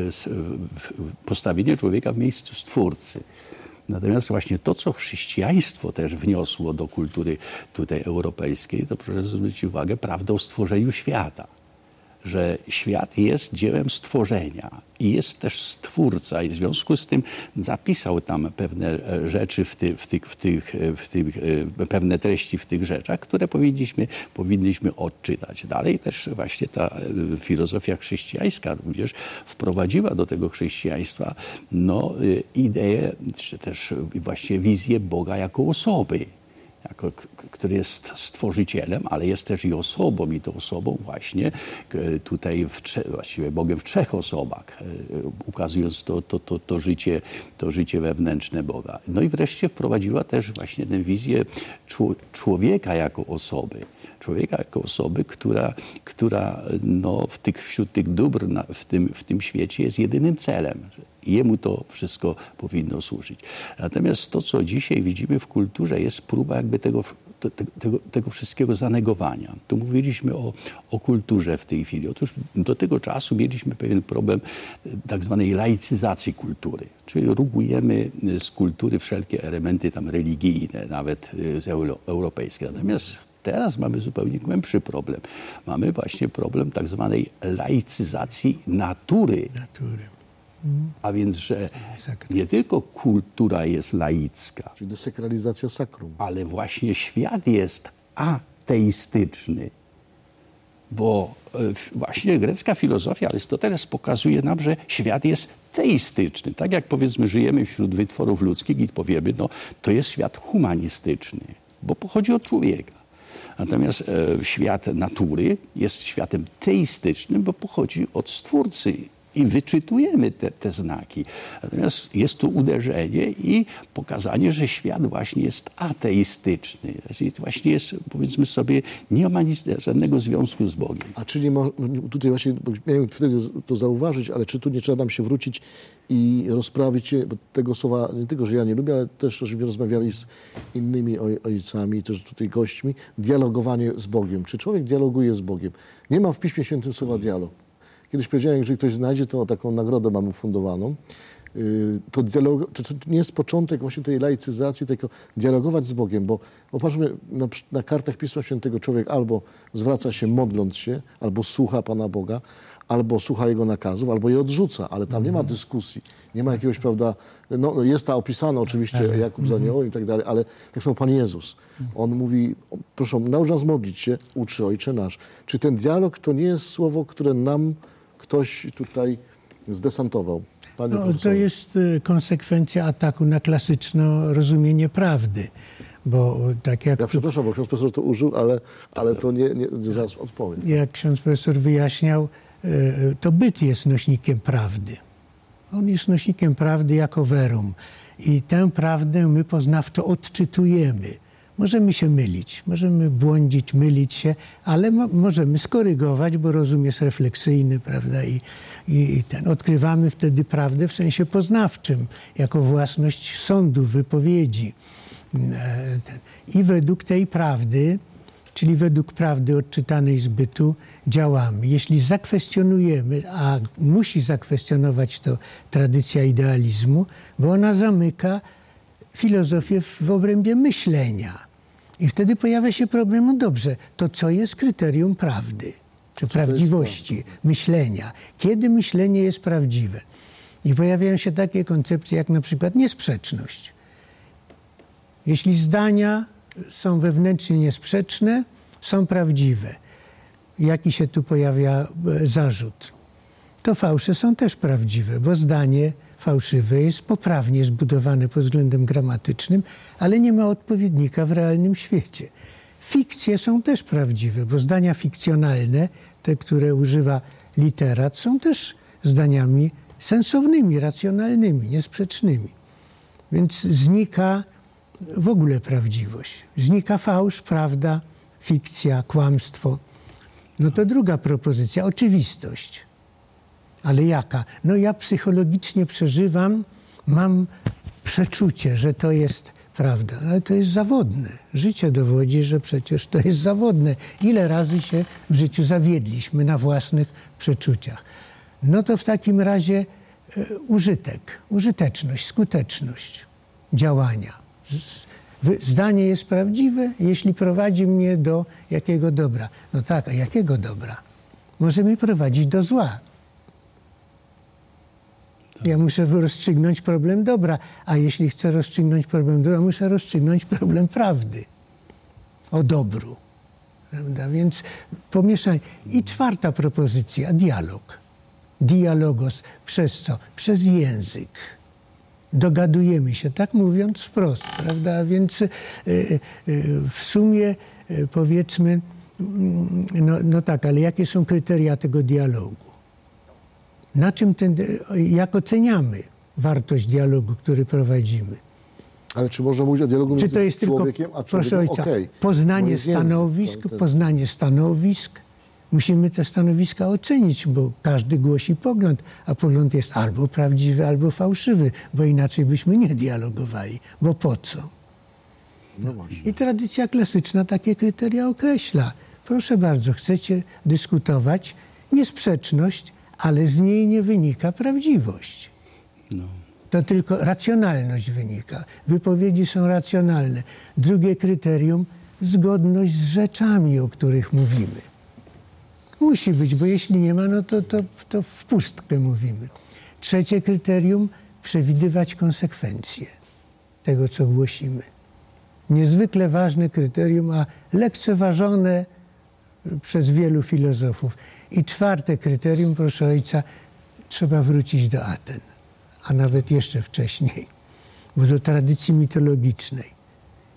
postawienie człowieka w miejscu Stwórcy. Natomiast właśnie to, co chrześcijaństwo też wniosło do kultury tutaj europejskiej, to proszę zwrócić uwagę, prawda o stworzeniu świata. Że świat jest dziełem stworzenia i jest też Stwórca i w związku z tym zapisał tam pewne rzeczy, w tych, w tych, w tych, w tych, pewne treści w tych rzeczach, które powinniśmy, powinniśmy odczytać. Dalej też właśnie ta filozofia chrześcijańska również wprowadziła do tego chrześcijaństwa no, ideę, czy też właśnie wizję Boga jako osoby. Jako, który jest stworzycielem, ale jest też i osobą, i to osobą właśnie tutaj, w, właściwie Bogiem w trzech osobach, ukazując to, to, to, to, życie, to życie wewnętrzne Boga. No i wreszcie wprowadziła też właśnie tę wizję człowieka jako osoby. Człowieka jako osoby, która, która no, w tych, wśród tych dóbr na, w, tym, w tym świecie jest jedynym celem. I jemu to wszystko powinno służyć. Natomiast to, co dzisiaj widzimy w kulturze, jest próba jakby tego, tego, tego wszystkiego zanegowania. Tu mówiliśmy o, o kulturze w tej chwili. Otóż do tego czasu mieliśmy pewien problem tak zwanej laicyzacji kultury. Czyli rugujemy z kultury wszelkie elementy tam religijne, nawet z euro, europejskie. Natomiast teraz mamy zupełnie głębszy problem. Mamy właśnie problem tak zwanej laicyzacji natury. Natury. A więc, że nie tylko kultura jest laicka, czyli desakralizacja sakrum, ale właśnie świat jest ateistyczny. Bo właśnie grecka filozofia Arystoteles pokazuje nam, że świat jest teistyczny. Tak jak powiedzmy żyjemy wśród wytworów ludzkich i powiemy, no to jest świat humanistyczny, bo pochodzi od człowieka. Natomiast e, świat natury jest światem teistycznym, bo pochodzi od Stwórcy. I wyczytujemy te, te znaki. Natomiast jest tu uderzenie i pokazanie, że świat właśnie jest ateistyczny. Czyli właśnie jest, powiedzmy sobie, nie ma nic, żadnego związku z Bogiem. A czy nie ma, tutaj właśnie, bo miałem wtedy to zauważyć, ale czy tu nie trzeba nam się wrócić i rozprawić się, bo tego słowa nie tylko, że ja nie lubię, ale też, żebyśmy rozmawiali z innymi ojcami, też tutaj gośćmi, dialogowanie z Bogiem. Czy człowiek dialoguje z Bogiem? Nie ma w Piśmie Świętym słowa dialog. Kiedyś powiedziałem, jeżeli ktoś znajdzie, to taką nagrodę mamy fundowaną. To, dialog, to, to nie jest początek właśnie tej laicyzacji, tylko dialogować z Bogiem, bo popatrzmy, na, na kartach Pisma Świętego człowiek albo zwraca się modląc się, albo słucha Pana Boga, albo słucha Jego nakazów, albo je odrzuca, ale tam nie ma dyskusji, nie ma jakiegoś, prawda, no jest ta opisana oczywiście Jakub z aniołem i tak dalej, ale tak samo Pan Jezus. On mówi, proszę, naucz nas modlić się, uczy Ojcze nasz. Czy ten dialog to nie jest słowo, które nam ktoś tutaj zdesantował? Panie no, to jest konsekwencja ataku na klasyczne rozumienie prawdy. Bo tak jak ja przepraszam, bo ksiądz profesor to użył, ale, ale to nie, nie, nie zaraz odpowiem. Jak ksiądz profesor wyjaśniał, to byt jest nośnikiem prawdy. On jest nośnikiem prawdy jako verum. I tę prawdę my poznawczo odczytujemy. Możemy się mylić, możemy błądzić, mylić się, ale mo możemy skorygować, bo rozum jest refleksyjny, prawda? I, i, i ten, odkrywamy wtedy prawdę w sensie poznawczym, jako własność sądu, wypowiedzi. I według tej prawdy, czyli według prawdy odczytanej z bytu, działamy. Jeśli zakwestionujemy, a musi zakwestionować to tradycja idealizmu, bo ona zamyka filozofię w obrębie myślenia. I wtedy pojawia się problem, no dobrze, to co jest kryterium prawdy, czy prawdziwości myślenia? Kiedy myślenie jest prawdziwe? I pojawiają się takie koncepcje jak na przykład niesprzeczność. Jeśli zdania są wewnętrznie niesprzeczne, są prawdziwe. Jaki się tu pojawia zarzut? To fałsze są też prawdziwe, bo zdanie fałszywe jest poprawnie zbudowane pod względem gramatycznym, ale nie ma odpowiednika w realnym świecie. Fikcje są też prawdziwe, bo zdania fikcjonalne, te, które używa literat, są też zdaniami sensownymi, racjonalnymi, niesprzecznymi. Więc znika w ogóle prawdziwość. Znika fałsz, prawda, fikcja, kłamstwo. No to druga propozycja, oczywistość. Ale jaka? No ja psychologicznie przeżywam, mam przeczucie, że to jest prawda. Ale to jest zawodne. Życie dowodzi, że przecież to jest zawodne. Ile razy się w życiu zawiedliśmy na własnych przeczuciach. No to w takim razie e, użytek, użyteczność, skuteczność działania. Zdanie jest prawdziwe, jeśli prowadzi mnie do jakiego dobra. No tak, a jakiego dobra? Może mnie prowadzić do zła. Ja muszę rozstrzygnąć problem dobra, a jeśli chcę rozstrzygnąć problem dobra, muszę rozstrzygnąć problem prawdy o dobru. Prawda? Więc pomieszanie. I czwarta propozycja, dialog. Dialogos. Przez co? Przez język. Dogadujemy się, tak mówiąc wprost, prawda? Więc y, y, w sumie y, powiedzmy, no, no tak, ale jakie są kryteria tego dialogu? Na czym ten, jak oceniamy wartość dialogu, który prowadzimy? Ale czy można mówić o dialogu czy między to jest człowiekiem tylko, a człowiekiem? proszę ojca, okay. poznanie stanowisk, język, poznanie stanowisk. Musimy te stanowiska ocenić, bo każdy głosi pogląd, a pogląd jest albo prawdziwy, albo fałszywy, bo inaczej byśmy nie dialogowali. Bo po co? No właśnie. I tradycja klasyczna takie kryteria określa. Proszę bardzo, chcecie dyskutować, niesprzeczność, ale z niej nie wynika prawdziwość. No. To tylko racjonalność wynika. Wypowiedzi są racjonalne. Drugie kryterium, zgodność z rzeczami, o których mówimy. Musi być, bo jeśli nie ma, no to, to, to w pustkę mówimy. Trzecie kryterium, przewidywać konsekwencje tego, co głosimy. Niezwykle ważne kryterium, a lekceważone przez wielu filozofów. I czwarte kryterium, proszę ojca, trzeba wrócić do Aten, a nawet jeszcze wcześniej, bo do tradycji mitologicznej.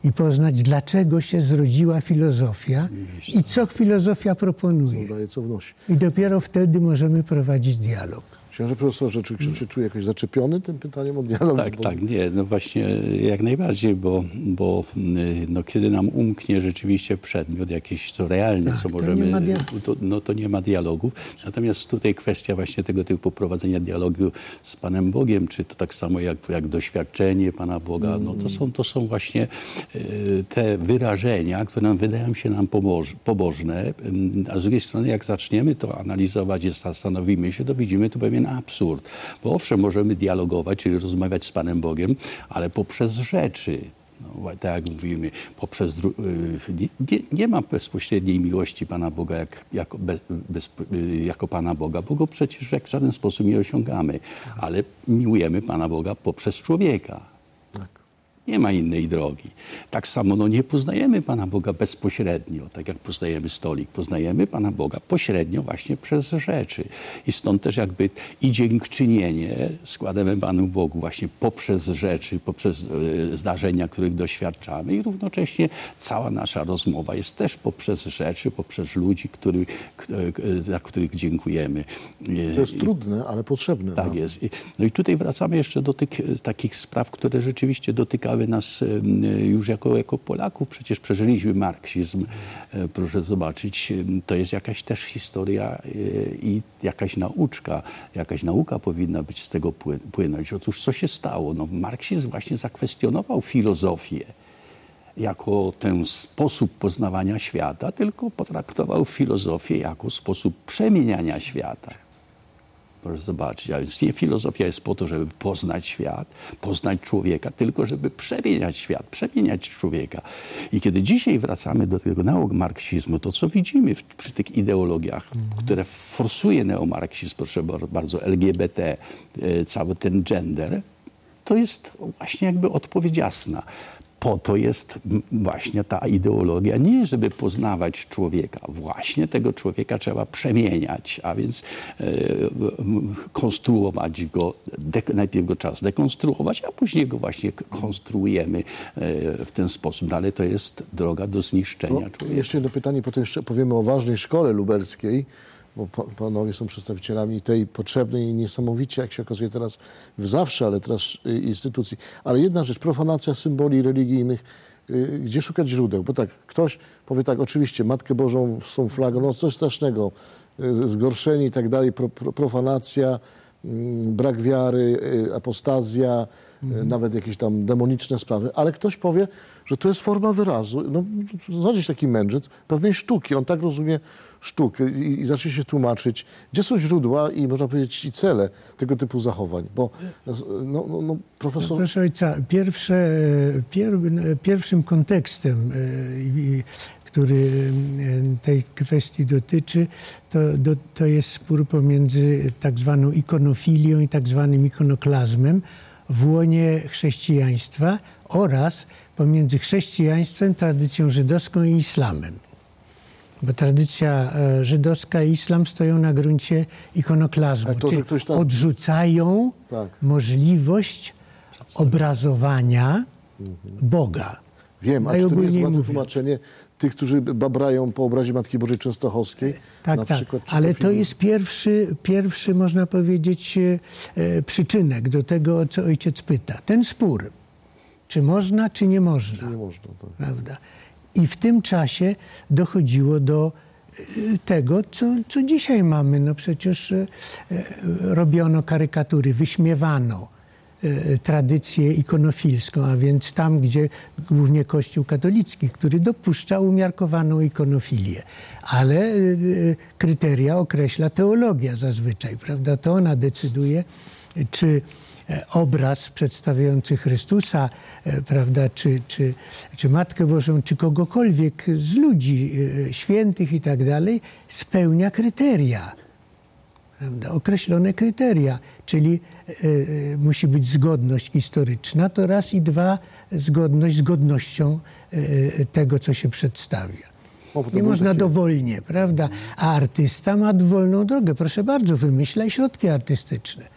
i poznać, dlaczego się zrodziła filozofia i co filozofia proponuje. Daje, co wnosi. I dopiero wtedy możemy prowadzić dialog. Książę profesorze, czy książę się czuje jakoś zaczepiony tym pytaniem o dialog? Tak, tak, nie, no właśnie jak najbardziej, bo, bo no, kiedy nam umknie rzeczywiście przedmiot jakiś, co realny, tak, co to możemy, nie ma to, no to nie ma dialogów. Natomiast tutaj kwestia właśnie tego typu prowadzenia dialogu z Panem Bogiem, czy to tak samo jak, jak doświadczenie Pana Boga, no to są, to są właśnie y, te wyrażenia, które nam wydają się nam poboż, pobożne, a z drugiej strony jak zaczniemy to analizować i zastanowimy się, to widzimy tu pewien absurd. Bo owszem, możemy dialogować, czyli rozmawiać z Panem Bogiem, ale poprzez rzeczy. No, tak jak mówimy, poprzez nie, nie, nie ma bezpośredniej miłości Pana Boga jak, jako, bez, bez, jako Pana Boga, bo go przecież w żaden sposób nie osiągamy. Ale miłujemy Pana Boga poprzez człowieka. Nie ma innej drogi. Tak samo no, nie poznajemy Pana Boga bezpośrednio, tak jak poznajemy stolik. Poznajemy Pana Boga pośrednio właśnie przez rzeczy. I stąd też jakby i dziękczynienie składamy Panu Bogu właśnie poprzez rzeczy, poprzez e, zdarzenia, których doświadczamy. I równocześnie cała nasza rozmowa jest też poprzez rzeczy, poprzez ludzi, który, e, za których dziękujemy. To jest trudne, ale potrzebne. Tak no. jest. No i tutaj wracamy jeszcze do tych takich spraw, które rzeczywiście dotykały nas już jako, jako Polaków. Przecież przeżyliśmy marksizm. Proszę zobaczyć, to jest jakaś też historia i jakaś nauczka, jakaś nauka powinna być z tego płynąć. Otóż co się stało? No, marksizm właśnie zakwestionował filozofię jako ten sposób poznawania świata, tylko potraktował filozofię jako sposób przemieniania świata. Proszę zobaczyć, a więc nie filozofia jest po to, żeby poznać świat, poznać człowieka, tylko żeby przemieniać świat, przemieniać człowieka. I kiedy dzisiaj wracamy do tego neomarksizmu, to co widzimy w, przy tych ideologiach, mm. które forsuje neomarksizm, proszę bardzo, L G B T, e, cały ten gender, to jest właśnie jakby odpowiedź jasna. Po to jest właśnie ta ideologia, nie żeby poznawać człowieka. Właśnie tego człowieka trzeba przemieniać, a więc e, konstruować go, de, najpierw go trzeba zdekonstruować, a później go właśnie konstruujemy e, w ten sposób. No, ale to jest droga do zniszczenia no, człowieka. Jeszcze jedno pytanie, potem jeszcze powiemy o ważnej szkole lubelskiej, bo panowie są przedstawicielami tej potrzebnej i niesamowicie, jak się okazuje teraz, w zawsze, ale teraz instytucji. Ale jedna rzecz, profanacja symboli religijnych, gdzie szukać źródeł? Bo tak, ktoś powie tak, oczywiście Matkę Bożą z tą flagą, no coś strasznego, zgorszenie i tak dalej, pro, pro, profanacja, brak wiary, apostazja, mhm. nawet jakieś tam demoniczne sprawy, ale ktoś powie, że to jest forma wyrazu, no znajdziesz taki mędrzec, pewnej sztuki, on tak rozumie sztukę i, i zacznie się tłumaczyć, gdzie są źródła i można powiedzieć i cele tego typu zachowań, bo no, no, no profesor... Proszę ojca, pierwsze, pier, pierwszym kontekstem, który tej kwestii dotyczy, to, do, to jest spór pomiędzy tak zwaną ikonofilią i tak zwanym ikonoklazmem w łonie chrześcijaństwa oraz pomiędzy chrześcijaństwem, tradycją żydowską i islamem. Bo tradycja żydowska i islam stoją na gruncie ikonoklazmu. To, że ktoś tam... Odrzucają tak. możliwość obrazowania mhm. Boga. Wiem, a czy to jest ładne tłumaczenie tych, którzy babrają po obrazie Matki Bożej Częstochowskiej? Tak, na tak. Przykład, ale to, to jest pierwszy, pierwszy, można powiedzieć, e, przyczynek do tego, o co ojciec pyta. Ten spór. Czy można, czy nie można. Czy nie można, tak. Prawda? I w tym czasie dochodziło do tego, co, co dzisiaj mamy. No przecież e, robiono karykatury, wyśmiewano e, tradycję ikonofilską, a więc tam, gdzie głównie Kościół katolicki, który dopuszcza umiarkowaną ikonofilię. Ale e, kryteria określa teologia zazwyczaj, prawda? To ona decyduje, czy obraz przedstawiający Chrystusa, prawda, czy, czy, czy Matkę Bożą, czy kogokolwiek z ludzi świętych i tak dalej, spełnia kryteria, prawda, określone kryteria, czyli y, musi być zgodność historyczna, to raz i dwa zgodność z godnością y, tego, co się przedstawia. Nie można takie... dowolnie, prawda? A artysta ma wolną drogę. Proszę bardzo, wymyślaj środki artystyczne.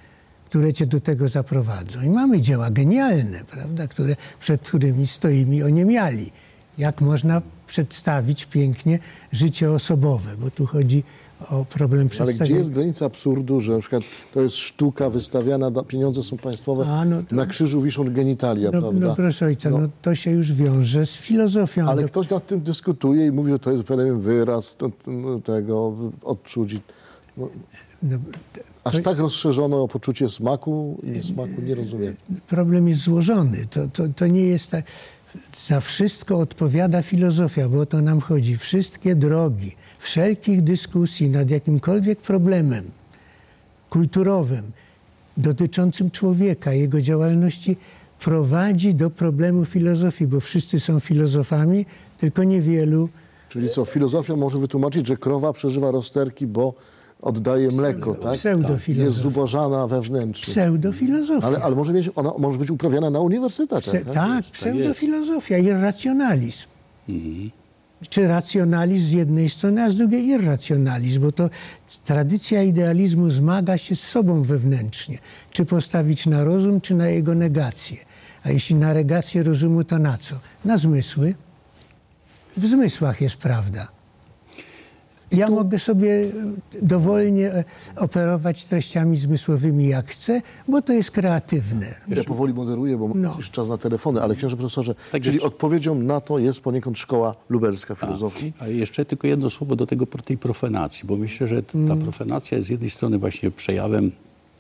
które cię do tego zaprowadzą. I mamy dzieła genialne, prawda, które, przed którymi stoimy oniemiali. Jak można przedstawić pięknie życie osobowe, bo tu chodzi o problem przedstawienia. Ale gdzie jest granica absurdu, że na przykład to jest sztuka wystawiana, pieniądze są państwowe, A, no to, na krzyżu wiszą genitalia, no, prawda? No proszę ojca, no. No, no to się już wiąże z filozofią. ale do... ktoś nad tym dyskutuje i mówi, że to jest pewien wyraz to, to, tego odczuć. No, No, aż to... tak rozszerzono o poczucie smaku i niesmaku, nie rozumiem. Problem jest złożony. To, to, to nie jest tak... Za wszystko odpowiada filozofia, bo o to nam chodzi. Wszystkie drogi, wszelkich dyskusji nad jakimkolwiek problemem kulturowym dotyczącym człowieka, jego działalności prowadzi do problemu filozofii, bo wszyscy są filozofami, tylko niewielu. Czyli co, filozofia może wytłumaczyć, że krowa przeżywa rozterki, bo oddaje mleko, tak? Pseudofilozofia. Jest zubożana wewnętrznie. Pseudofilozofia. Ale, ale może, mieć, ona może być uprawiana na uniwersytetach. Prze- tak? tak, jest, tak pseudofilozofia, irracjonalizm. Mhm. Czy racjonalizm z jednej strony, a z drugiej irracjonalizm, bo to tradycja idealizmu zmaga się z sobą wewnętrznie. Czy postawić na rozum, czy na jego negację. A jeśli na negację rozumu, to na co? Na zmysły. W zmysłach jest prawda. Ja tu... mogę sobie dowolnie operować treściami zmysłowymi jak chcę, bo to jest kreatywne. Ja powoli moderuję, bo No. już czas na telefony, ale księże profesorze, Tak czyli jest. odpowiedzią na to jest poniekąd szkoła lubelska filozofii. A jeszcze tylko jedno słowo do tego, tej profanacji, bo myślę, że t- ta profanacja jest z jednej strony właśnie przejawem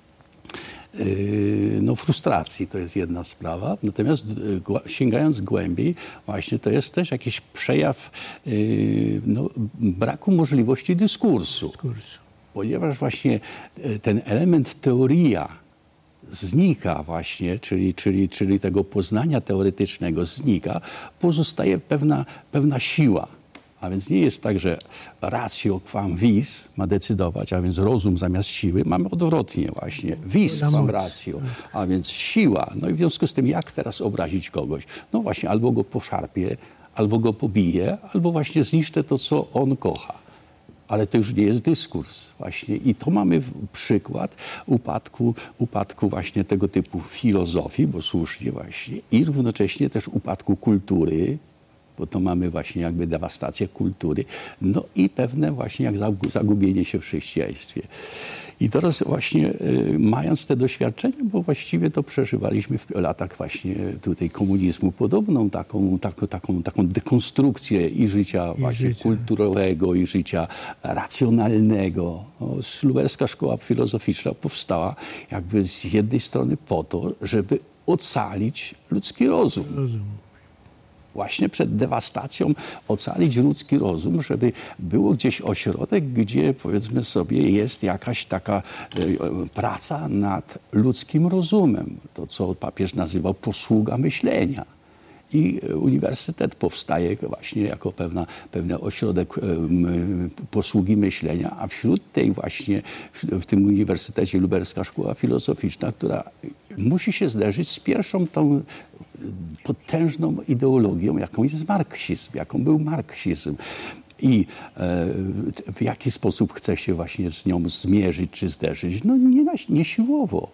yy, no, frustracji, to jest jedna sprawa, natomiast yy, gła- sięgając głębiej, właśnie to jest też jakiś przejaw yy, no, braku możliwości dyskursu. Kursu. Ponieważ właśnie e, ten element teoria znika właśnie, czyli, czyli, czyli tego poznania teoretycznego znika, pozostaje pewna, pewna siła. A więc nie jest tak, że ratio quam vis ma decydować, a więc rozum zamiast siły. Mamy odwrotnie właśnie. Vis Na quam moc. ratio, a więc siła. No i w związku z tym jak teraz obrazić kogoś? No właśnie albo go poszarpię, albo go pobiję, albo właśnie zniszczę to, co on kocha. Ale to już nie jest dyskurs właśnie. I to mamy w- przykład upadku, upadku właśnie tego typu filozofii, bo słusznie właśnie, i równocześnie też upadku kultury, bo to mamy właśnie jakby dewastację kultury, no i pewne właśnie jak zagu- zagubienie się w chrześcijaństwie. I teraz właśnie y, mając te doświadczenia, bo właściwie to przeżywaliśmy w latach właśnie tutaj komunizmu, podobną taką, taką, taką, taką dekonstrukcję i życia właśnie życia. kulturowego, i życia racjonalnego. No, lubelska szkoła filozoficzna powstała jakby z jednej strony po to, żeby ocalić ludzki rozum. Rozum. Właśnie przed dewastacją ocalić ludzki rozum, żeby było gdzieś ośrodek, gdzie powiedzmy sobie jest jakaś taka e, praca nad ludzkim rozumem. To, co papież nazywał posługa myślenia. I e, uniwersytet powstaje właśnie jako pewna, pewien ośrodek e, m, posługi myślenia, a wśród tej właśnie, w, w tym uniwersytecie Lubelska Szkoła Filozoficzna, która musi się zderzyć z pierwszą tą potężną ideologią, jaką jest marksizm, jaką był marksizm. I e, w jaki sposób chce się właśnie z nią zmierzyć czy zderzyć? No nie, na- nie siłowo.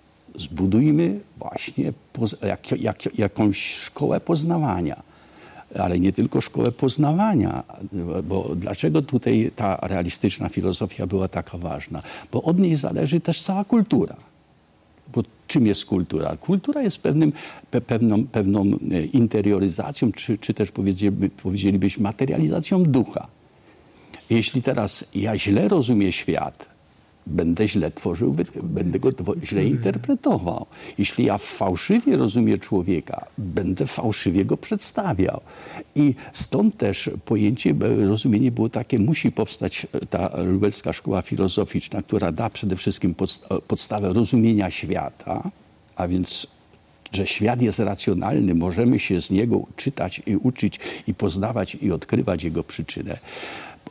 Zbudujmy właśnie poz, jak, jak, jakąś szkołę poznawania. Ale nie tylko szkołę poznawania, bo dlaczego tutaj ta realistyczna filozofia była taka ważna? Bo od niej zależy też cała kultura. Bo czym jest kultura? Kultura jest pewnym, pe, pewną, pewną e, interioryzacją, czy, czy też powiedzieliby, powiedzielibyśmy materializacją ducha. Jeśli teraz ja źle rozumiem świat, będę źle tworzył, będę go dwo- źle interpretował. Jeśli ja fałszywie rozumiem człowieka, będę fałszywie go przedstawiał. I stąd też pojęcie, rozumienie było takie, musi powstać ta lubelska szkoła filozoficzna, która da przede wszystkim podst- podstawę rozumienia świata, a więc że świat jest racjonalny, możemy się z niego czytać i uczyć i poznawać i odkrywać jego przyczynę.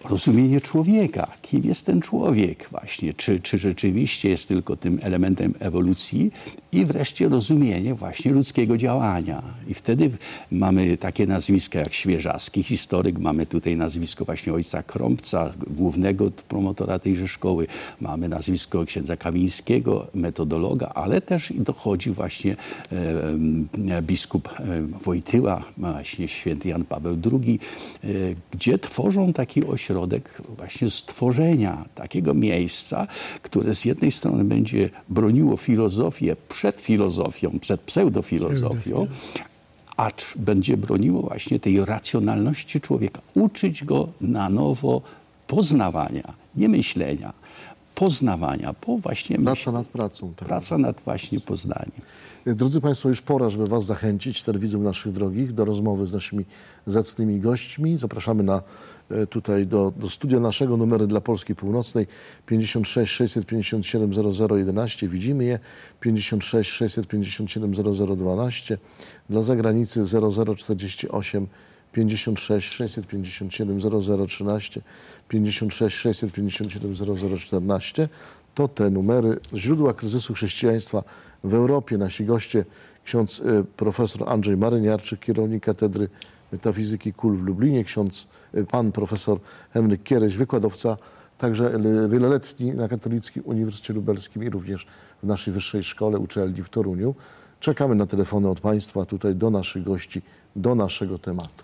rozumienie człowieka. Kim jest ten człowiek właśnie? Czy, czy rzeczywiście jest tylko tym elementem ewolucji? I wreszcie rozumienie właśnie ludzkiego działania. I wtedy mamy takie nazwiska jak Świeżacki, historyk. Mamy tutaj nazwisko właśnie ojca Krąbca, głównego promotora tejże szkoły. Mamy nazwisko księdza Kamińskiego, metodologa, ale też dochodzi właśnie e, biskup Wojtyła, właśnie święty Jan Paweł drugi, e, gdzie tworzą taki ośrodek właśnie stworzenia takiego miejsca, które z jednej strony będzie broniło filozofię przed filozofią, przed pseudofilozofią, acz będzie broniło właśnie tej racjonalności człowieka. Uczyć go na nowo poznawania, nie myślenia, poznawania, bo właśnie Praca myśl... nad pracą. Tak. Praca nad właśnie poznaniem. Drodzy Państwo, już pora, żeby Was zachęcić, telewidzów naszych drogich, do rozmowy z naszymi zacnymi gośćmi. Zapraszamy na, tutaj do, do studia naszego. Numery dla Polski Północnej pięćdziesiąt sześć sześćset pięćdziesiąt siedem zero zero jedenaście. Widzimy je. pięćdziesiąt sześć sześćset pięćdziesiąt siedem zero zero dwanaście. Dla zagranicy zero zero czterdzieści osiem pięćdziesiąt sześć sześćset pięćdziesiąt siedem zero zero trzynaście. pięćdziesiąt sześć sześćset pięćdziesiąt siedem zero zero czternaście. To te numery. Źródła kryzysu chrześcijaństwa w Europie. Nasi goście, ksiądz y, profesor Andrzej Maryniarczyk, kierownik Katedry Metafizyki K U L w Lublinie, ksiądz, y, pan profesor Henryk Kiereś, wykładowca także y, wieloletni na Katolickim Uniwersytecie Lubelskim i również w naszej wyższej szkole uczelni w Toruniu. Czekamy na telefony od Państwa tutaj do naszych gości, do naszego tematu.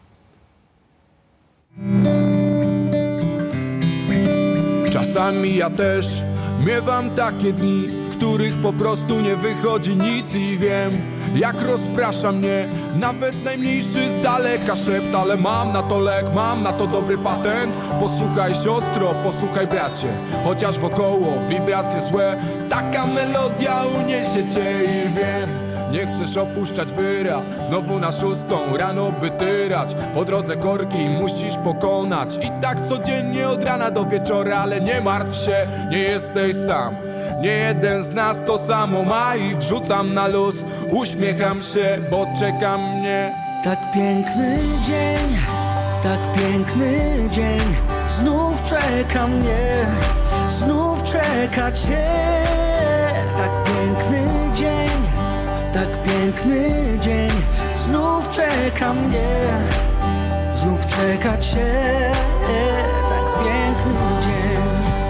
Czasami ja też miewam takie dni, w których po prostu nie wychodzi nic i wiem, jak rozprasza mnie nawet najmniejszy z daleka szept. Ale mam na to lek, mam na to dobry patent. Posłuchaj siostro, posłuchaj bracie, chociaż wokoło wibracje złe, taka melodia uniesie cię i wiem, nie chcesz opuszczać wyra, znowu na szóstą rano by tyrać. Po drodze korki musisz pokonać i tak codziennie od rana do wieczora. Ale nie martw się, nie jesteś sam, nie jeden z nas to samo ma i wrzucam na luz, uśmiecham się, bo czeka mnie. Tak piękny dzień, tak piękny dzień, znów czeka mnie, znów czeka cię. Tak piękny dzień, tak piękny dzień, znów czeka mnie, znów czeka cię. Tak piękny dzień.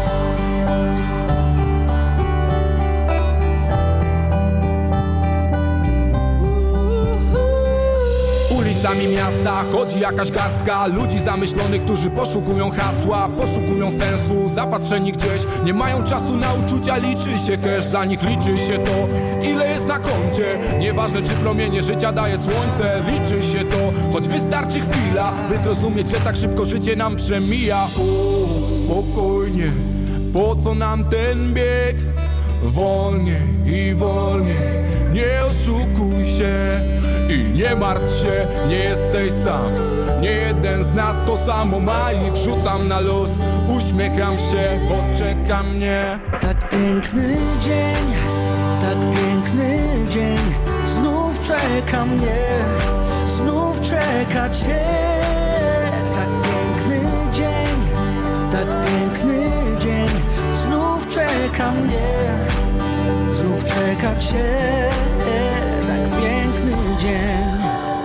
Ulicami miasta chodzi jakaś garstka ludzi zamyślonych, którzy poszukują hasła, poszukują sensu, zapatrzeni gdzieś, nie mają czasu na uczucia, liczy się cash, dla nich liczy się to, ile jest na koncie. Nieważne, czy promienie życia daje słońce, liczy się to, choć wystarczy chwila, by zrozumieć, że tak szybko życie nam przemija. O, spokojnie, po co nam ten bieg? Wolniej i wolniej, nie oszukuj się i nie martw się, nie jesteś sam, nie jeden z nas to samo ma i wrzucam na luz, uśmiecham się, bo czeka mnie. Tak piękny dzień, tak piękny dzień, znów czeka mnie, znów czeka cię. Tak piękny dzień, tak piękny dzień, znów czeka mnie, znów czeka cię. Tak piękny dzień.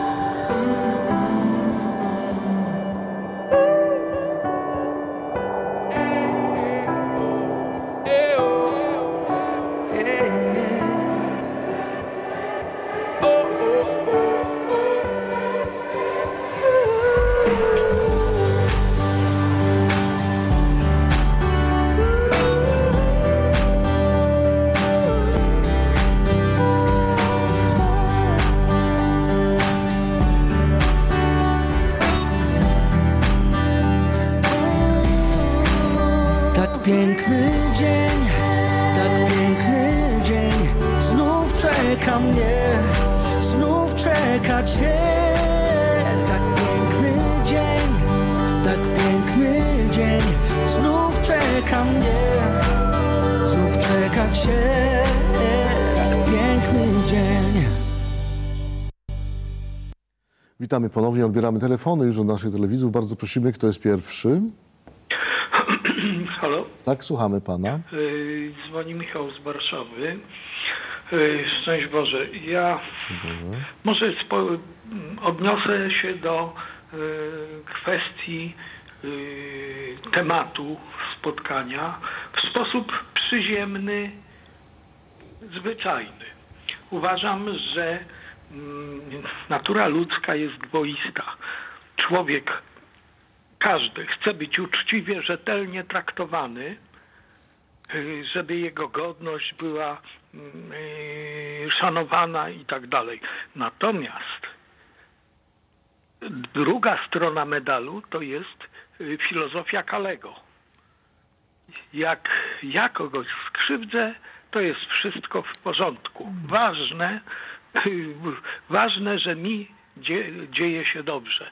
Piękny dzień, tak piękny dzień, znów czeka mnie, znów czeka cię. Tak piękny dzień, tak piękny dzień, znów czeka mnie, znów czeka cię. Tak piękny dzień. Witamy ponownie, odbieramy telefony już od naszych telewidzów. Bardzo prosimy, kto jest pierwszy. Halo? Tak, słuchamy pana. Yy, dzwoni Michał z Warszawy. Yy, szczęść Boże. Ja Boże. może spo, odniosę się do yy, kwestii yy, tematu spotkania w sposób przyziemny, zwyczajny. Uważam, że yy, natura ludzka jest dwoista. Człowiek, każdy chce być uczciwie, rzetelnie traktowany, żeby jego godność była yy, szanowana i tak dalej. Natomiast druga strona medalu to jest yy, filozofia Kalego. Jak ja kogoś skrzywdzę, to jest wszystko w porządku. Ważne, yy, ważne, że mi dzie, dzieje się dobrze.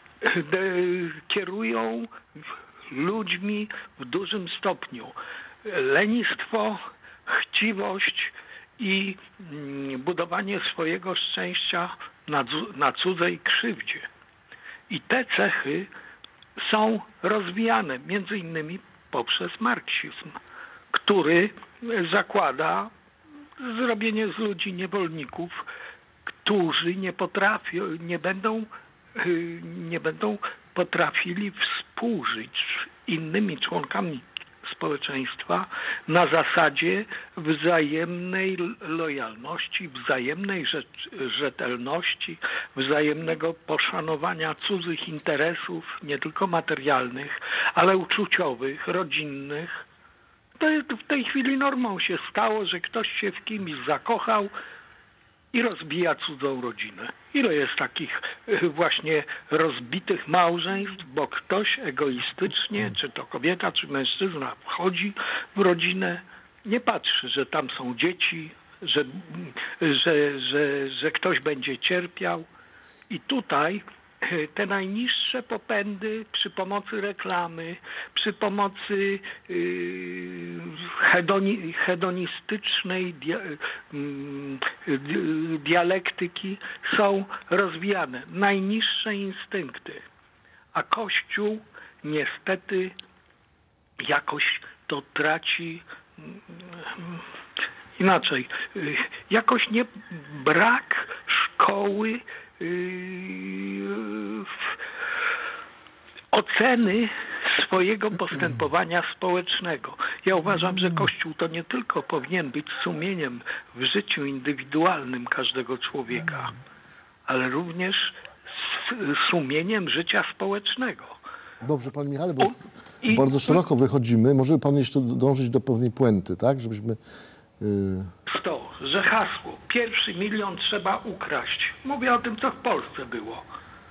Kierują ludźmi w dużym stopniu lenistwo, chciwość i budowanie swojego szczęścia na, na cudzej krzywdzie. I te cechy są rozwijane między innymi poprzez marksizm, który zakłada zrobienie z ludzi niewolników, którzy nie potrafią, nie będą nie będą potrafili współżyć z innymi członkami społeczeństwa na zasadzie wzajemnej lojalności, wzajemnej rzetelności, wzajemnego poszanowania cudzych interesów, nie tylko materialnych, ale uczuciowych, rodzinnych. To jest w tej chwili normą się stało, że ktoś się w kimś zakochał i rozbija cudzą rodzinę. Ile jest takich właśnie rozbitych małżeństw, bo ktoś egoistycznie, czy to kobieta, czy mężczyzna, wchodzi w rodzinę, nie patrzy, że tam są dzieci, że, że, że, że ktoś będzie cierpiał. I tutaj te najniższe popędy przy pomocy reklamy, przy pomocy yy, hedoni, hedonistycznej dia, yy, dialektyki są rozwijane. Najniższe instynkty. A Kościół niestety jakoś to traci yy, inaczej. Yy, jakoś nie brak szkoły oceny swojego postępowania społecznego. Ja uważam, że Kościół to nie tylko powinien być sumieniem w życiu indywidualnym każdego człowieka, ale również sumieniem życia społecznego. Dobrze, panie Michale, bo I, bardzo szeroko wychodzimy. Może pan jeszcze dążyć do pewnej puenty, tak? Żebyśmy... Yy... To, że hasło pierwszy milion trzeba ukraść. Mówię o tym, co w Polsce było.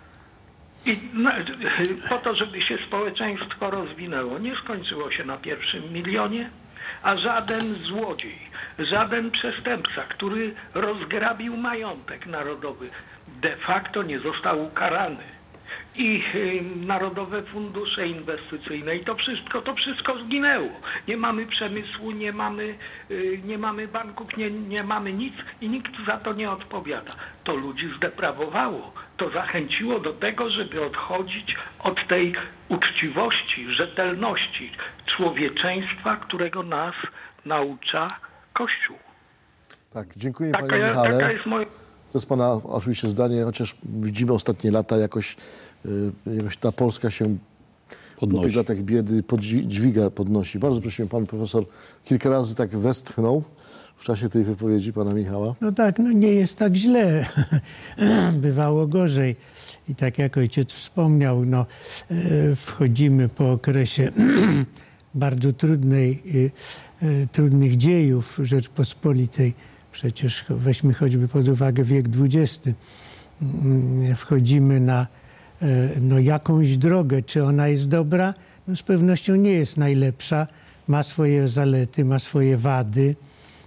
I no, po to, żeby się społeczeństwo rozwinęło, nie skończyło się na pierwszym milionie, a żaden złodziej, żaden przestępca, który rozgrabił majątek narodowy, de facto nie został ukarany. I y, narodowe fundusze inwestycyjne i to wszystko, to wszystko zginęło. Nie mamy przemysłu, nie mamy, y, nie mamy banków, nie, nie mamy nic i nikt za to nie odpowiada. To ludzi zdeprawowało. To zachęciło do tego, żeby odchodzić od tej uczciwości, rzetelności, człowieczeństwa, którego nas naucza Kościół. Tak, dziękuję taka, panie Michale. Taka jest moja... To jest pana oczywiście zdanie, chociaż widzimy ostatnie lata jakoś, jakoś ta Polska się podnosi. Po tych latach biedy podźwiga, podnosi. Bardzo prosimy, pan profesor kilka razy tak westchnął w czasie tej wypowiedzi pana Michała. No tak, no nie jest tak źle. Bywało gorzej. I tak jak ojciec wspomniał, no, wchodzimy po okresie bardzo trudnej, trudnych dziejów Rzeczpospolitej. Przecież weźmy choćby pod uwagę wiek dwudziesty. Wchodzimy na no, jakąś drogę. Czy ona jest dobra? No, z pewnością nie jest najlepsza. Ma swoje zalety, ma swoje wady.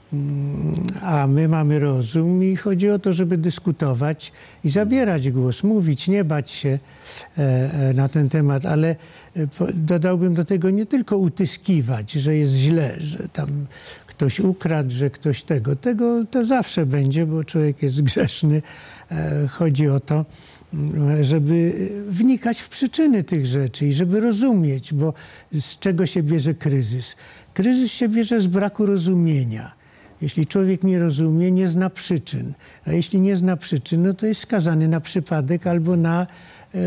A my mamy rozum i chodzi o to, żeby dyskutować i zabierać głos, mówić, nie bać się na ten temat, ale dodałbym do tego nie tylko utyskiwać, że jest źle, że tam ktoś ukradł, że ktoś tego. Tego to zawsze będzie, bo człowiek jest grzeszny. Chodzi o to, żeby wnikać w przyczyny tych rzeczy i żeby rozumieć, bo z czego się bierze kryzys? Kryzys się bierze z braku rozumienia. Jeśli człowiek nie rozumie, nie zna przyczyn. A jeśli nie zna przyczyn, no to jest skazany na przypadek albo na e,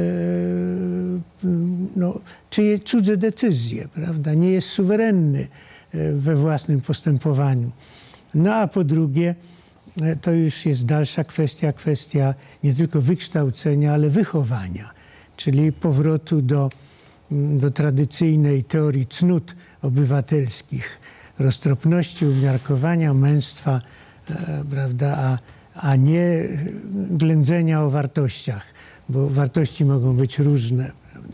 no, czyje cudze decyzje, prawda? Nie jest suwerenny we własnym postępowaniu. No a po drugie, to już jest dalsza kwestia, kwestia nie tylko wykształcenia, ale wychowania, czyli powrotu do, do tradycyjnej teorii cnót obywatelskich, roztropności, umiarkowania, męstwa, e, prawda, a, a nie ględzenia o wartościach, bo wartości mogą być różne, prawda.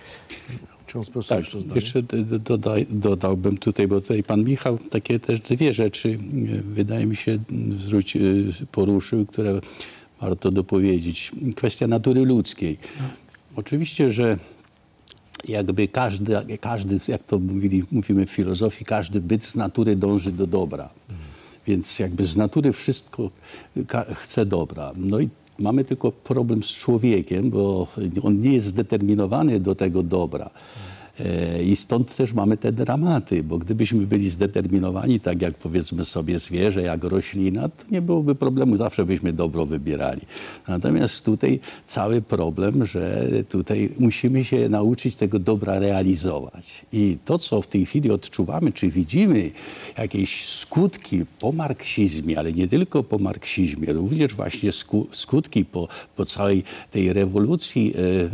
Tak, jeszcze, jeszcze dodaj, dodałbym tutaj, bo tutaj pan Michał takie też dwie rzeczy, wydaje mi się, zwróci, poruszył, które warto dopowiedzieć. Kwestia natury ludzkiej. Oczywiście, że jakby każdy, każdy, jak to mówili, mówimy w filozofii, każdy byt z natury dąży do dobra. Więc jakby z natury wszystko chce dobra. No i mamy tylko problem z człowiekiem, bo on nie jest zdeterminowany do tego dobra. I stąd też mamy te dramaty, bo gdybyśmy byli zdeterminowani, tak jak powiedzmy sobie zwierzę, jak roślina, to nie byłoby problemu, zawsze byśmy dobro wybierali. Natomiast tutaj cały problem, że tutaj musimy się nauczyć tego dobra realizować. I to, co w tej chwili odczuwamy, czy widzimy jakieś skutki po marksizmie, ale nie tylko po marksizmie, również właśnie skutki po, po całej tej rewolucji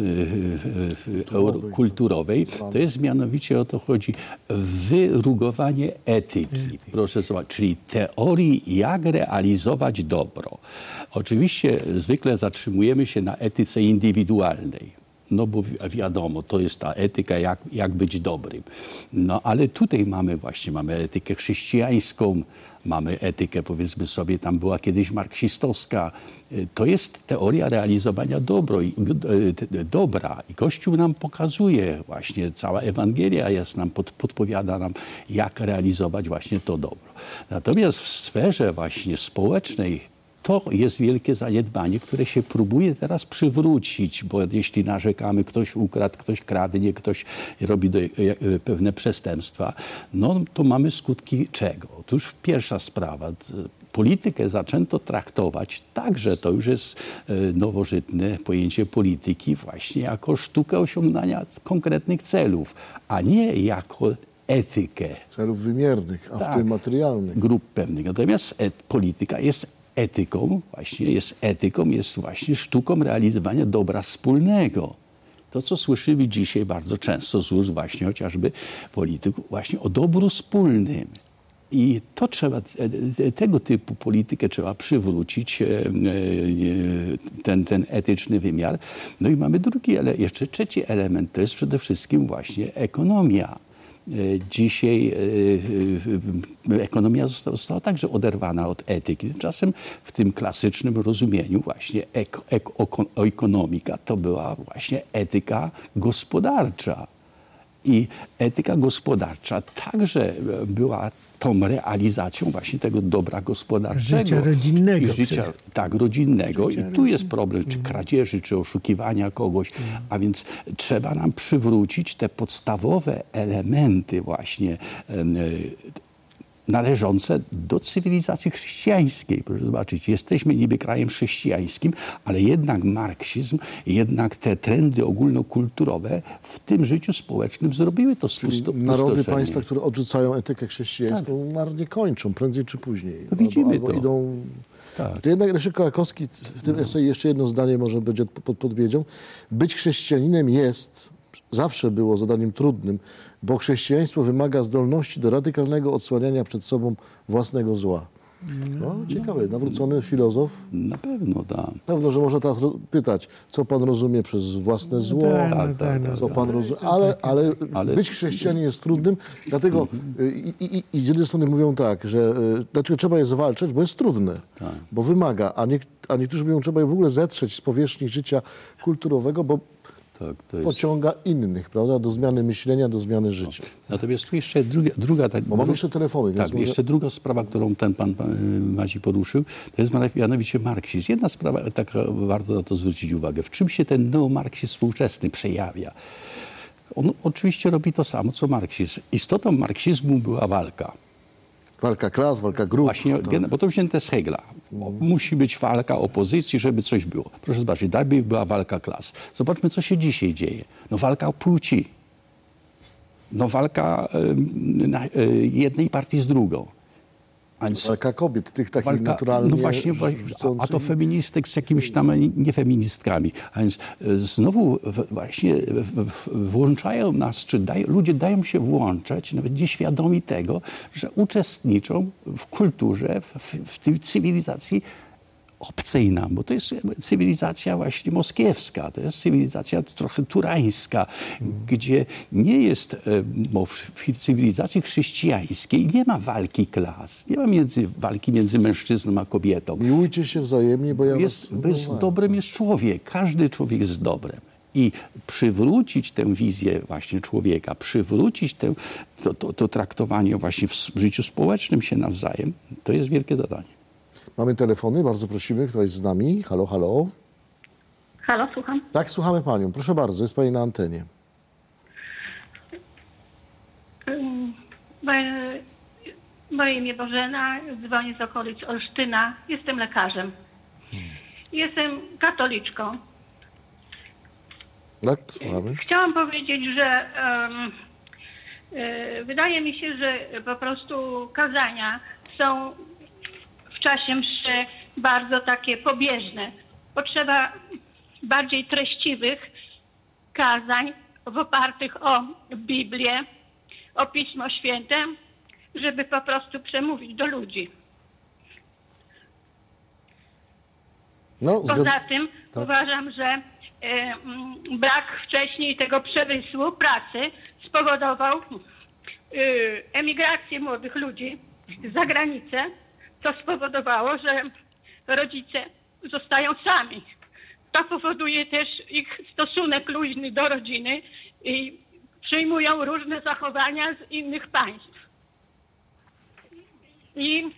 e, e, e, kulturowej, to jest mianowicie o to chodzi wyrugowanie etyki, proszę zobaczyć, czyli teorii, jak realizować dobro. Oczywiście zwykle zatrzymujemy się na etyce indywidualnej. No bo wi- wiadomo, to jest ta etyka, jak, jak być dobrym. No ale tutaj mamy właśnie, mamy etykę chrześcijańską, mamy etykę, powiedzmy sobie, tam była kiedyś marksistowska. To jest teoria realizowania dobro i, e, dobra. I Kościół nam pokazuje właśnie, cała Ewangelia jest nam, pod, podpowiada nam, jak realizować właśnie to dobro. Natomiast w sferze właśnie społecznej to jest wielkie zaniedbanie, które się próbuje teraz przywrócić, bo jeśli narzekamy, ktoś ukradł, ktoś kradnie, ktoś robi do, pewne przestępstwa, no to mamy skutki czego? Otóż pierwsza sprawa, politykę zaczęto traktować także, to już jest nowożytne pojęcie polityki, właśnie jako sztukę osiągania konkretnych celów, a nie jako etykę. Celów wymiernych, a tak, w tym materialnych. Grup pewnych. Natomiast et, polityka jest etyką, właśnie jest etyką, jest właśnie sztuką realizowania dobra wspólnego. To, co słyszymy dzisiaj bardzo często z ust właśnie chociażby polityków, właśnie o dobru wspólnym. I to trzeba, tego typu politykę trzeba przywrócić, ten, ten etyczny wymiar. No i mamy drugi, ale jeszcze trzeci element, to jest przede wszystkim właśnie ekonomia. Dzisiaj ekonomia została, została także oderwana od etyki. Tymczasem w tym klasycznym rozumieniu właśnie ek, ek, ekonomika to była właśnie etyka gospodarcza. I etyka gospodarcza także była tą realizacją właśnie tego dobra gospodarczego. Życia rodzinnego. I życia, tak, rodzinnego. Życia I tu jest problem, czy kradzieży, czy oszukiwania kogoś. A więc trzeba nam przywrócić te podstawowe elementy właśnie należące do cywilizacji chrześcijańskiej. Proszę zobaczyć, jesteśmy niby krajem chrześcijańskim, ale jednak marksizm, jednak te trendy ogólnokulturowe w tym życiu społecznym zrobiły to spustoszenie. Narody państwa, które odrzucają etykę chrześcijańską, tak, marnie kończą, prędzej czy później. No widzimy albo, albo to. Idą... Tak. To jednak Leszek Kołakowski, w tym eseju jeszcze jedno zdanie może będzie pod podwiedzią. Być chrześcijaninem jest, zawsze było zadaniem trudnym, bo chrześcijaństwo wymaga zdolności do radykalnego odsłaniania przed sobą własnego zła. No, ciekawe, nawrócony filozof. Na pewno, tak. Pewno, że można teraz pytać, co pan rozumie przez własne zło, tak, no tak, no co tak. pan rozumie, ale, ale, Ale- być chrześcijaninem jest trudnym, dlatego i, i, i z jednej strony mówią tak, że y, dlaczego trzeba je zwalczać, bo jest trudne, Tak. bo wymaga, a, nie, a niektórzy mówią, trzeba je w ogóle zetrzeć z powierzchni życia kulturowego, bo tak, to jest... pociąga innych, prawda, do zmiany myślenia, do zmiany życia. No. Natomiast tu jeszcze druga... druga ta, Bo mamy jeszcze telefony. Tak, może... jeszcze druga sprawa, którą ten pan, pan Maciej poruszył, to jest mianowicie marksizm. Jedna sprawa, taka, warto na to zwrócić uwagę. W czym się ten neomarksizm współczesny przejawia? On oczywiście robi to samo, co marksizm. Istotą marksizmu była walka. Walka klas, walka grup. Właśnie, to... bo to wzięte z Hegla. Musi być walka opozycji, żeby coś było. Proszę zobaczyć, najpierw była walka klas. Zobaczmy, co się dzisiaj dzieje. No walka o płci. No walka y, na, y, jednej partii z drugą. A więc walka kobiet, tych takich walka, naturalnie no właśnie, a, a to feministek z jakimiś tam niefeministkami. A więc y, znowu w, właśnie w, w, włączają nas, czy dają, ludzie dają się włączać, nawet nieświadomi tego, że uczestniczą w kulturze, w, w, w tej cywilizacji obcej nam, bo to jest cywilizacja właśnie moskiewska, to jest cywilizacja trochę turańska, mm. gdzie nie jest, bo w cywilizacji chrześcijańskiej nie ma walki klas, nie ma między, walki między mężczyzną a kobietą. Miłujcie się wzajemnie, bo ja jest, was... bo jest dobrem jest człowiek, każdy człowiek jest dobrem. I przywrócić tę wizję właśnie człowieka, przywrócić tę, to, to, to traktowanie właśnie w życiu społecznym się nawzajem, to jest wielkie zadanie. Mamy telefony, bardzo prosimy, kto jest z nami. Halo, halo. Halo, słucham. Tak, słuchamy panią. Proszę bardzo, jest pani na antenie. Moje, moje imię Bożena, dzwonię z okolic Olsztyna. Jestem lekarzem. Jestem katoliczką. Tak, słuchamy. Chciałam powiedzieć, że um, y, wydaje mi się, że po prostu kazania są w czasie mszy bardzo takie pobieżne. Potrzeba bardziej treściwych kazań opartych o Biblię, o Pismo Święte, żeby po prostu przemówić do ludzi. No, Poza zgad... tym tak. uważam, że y, m, brak wcześniej tego przemysłu pracy spowodował y, emigrację młodych ludzi za granicę, co spowodowało, że rodzice zostają sami. To powoduje też ich stosunek luźny do rodziny i przyjmują różne zachowania z innych państw. I,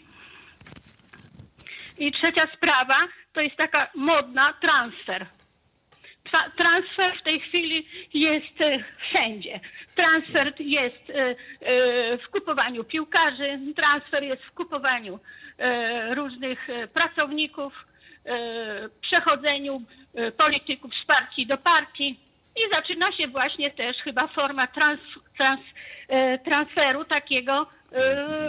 i trzecia sprawa to jest taka modna transfer. Tra- transfer w tej chwili jest e, wszędzie. Transfer jest e, e, w kupowaniu piłkarzy, transfer jest w kupowaniu e, różnych e, pracowników, e, przechodzeniu e, polityków z partii do partii i zaczyna się właśnie też chyba forma trans, trans, e, transferu takiego e,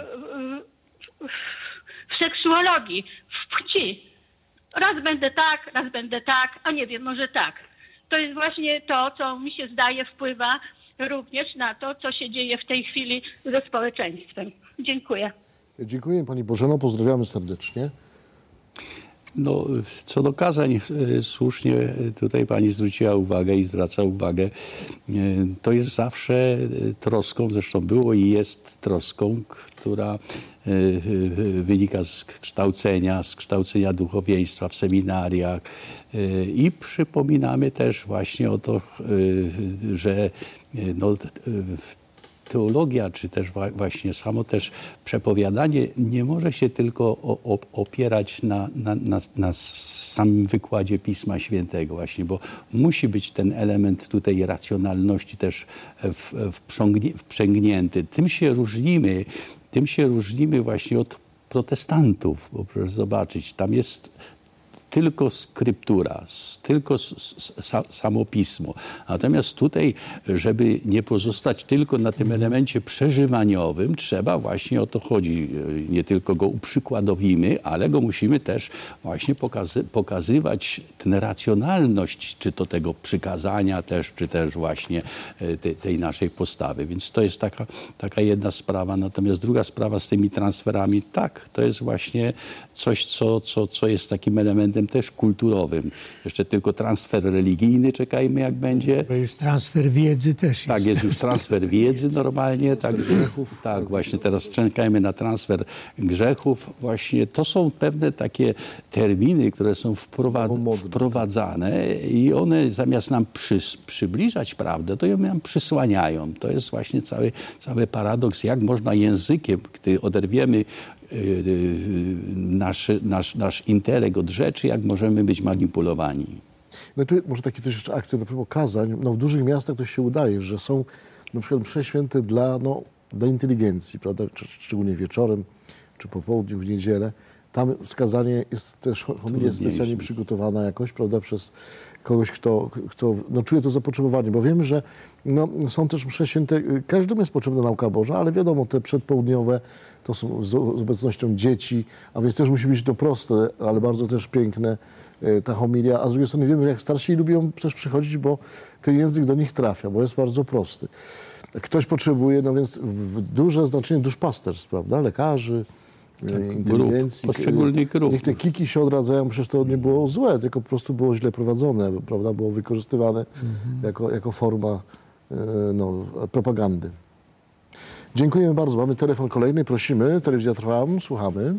w, w seksuologii, w płci. Raz będę tak, raz będę tak, a nie wiem, może tak. To jest właśnie to, co mi się zdaje wpływa również na to, co się dzieje w tej chwili ze społeczeństwem. Dziękuję. Dziękuję pani Bożeno, pozdrawiamy serdecznie. No, co do kazań, słusznie tutaj pani zwróciła uwagę i zwraca uwagę, to jest zawsze troską, zresztą było i jest troską, która wynika z kształcenia, z kształcenia duchowieństwa w seminariach i przypominamy też właśnie o to, że no, teologia, czy też właśnie samo też przepowiadanie nie może się tylko opierać na, na, na, na samym wykładzie Pisma Świętego właśnie, bo musi być ten element tutaj racjonalności też wprzęgnięty. Tym się różnimy, tym się różnimy właśnie od protestantów, bo proszę zobaczyć, tam jest tylko skryptura, tylko samo pismo. Natomiast tutaj, żeby nie pozostać tylko na tym elemencie przeżywaniowym, trzeba właśnie o to chodzi. Nie tylko go uprzykładowimy, ale go musimy też właśnie pokazy pokazywać tę racjonalność, czy to tego przykazania też, czy też właśnie te, tej naszej postawy. Więc to jest taka, taka jedna sprawa. Natomiast druga sprawa z tymi transferami, tak, to jest właśnie coś, co, co, co jest takim elementem względem też kulturowym. Jeszcze tylko transfer religijny, czekajmy jak będzie. Bo już transfer wiedzy też jest. Tak, jest już transfer wiedzy normalnie. Tak, grzechów. Tak, właśnie teraz czekajmy na transfer grzechów. Właśnie to są pewne takie terminy, które są wprowadz- wprowadzane i one zamiast nam przy, przybliżać prawdę, to ją nam przysłaniają. To jest właśnie cały, cały paradoks, jak można językiem, gdy oderwiemy nasz, nasz, nasz intelekt od rzeczy, jak możemy być manipulowani. No tu może taki też jeszcze akcent a propos kazań. No w dużych miastach to się udaje, że są na przykład msze święte dla, no, dla inteligencji, prawda? Szczególnie wieczorem czy po południu w niedzielę. Tam skazanie jest też homilia specjalnie przygotowana jakoś, prawda, przez kogoś, kto, kto no, czuje to zapotrzebowanie, bo wiemy, że no, są też msze święte, każdemu jest potrzebna nauka Boża, ale wiadomo, te przedpołudniowe to są z, z obecnością dzieci, a więc też musi być to proste, ale bardzo też piękne, ta homilia, a z drugiej strony wiemy, jak starsi lubią też przychodzić, bo ten język do nich trafia, bo jest bardzo prosty. Ktoś potrzebuje, no więc duże znaczenie duszpasterstw, prawda, lekarzy, tak, inteligencji. Grup, poszczególnych grup. Niech te kiki się odradzają, przecież to nie było złe, tylko po prostu było źle prowadzone, prawda, było wykorzystywane mhm. jako, jako forma no, propagandy. Dziękujemy bardzo. Mamy telefon kolejny, prosimy. Telewizja trwa, słuchamy.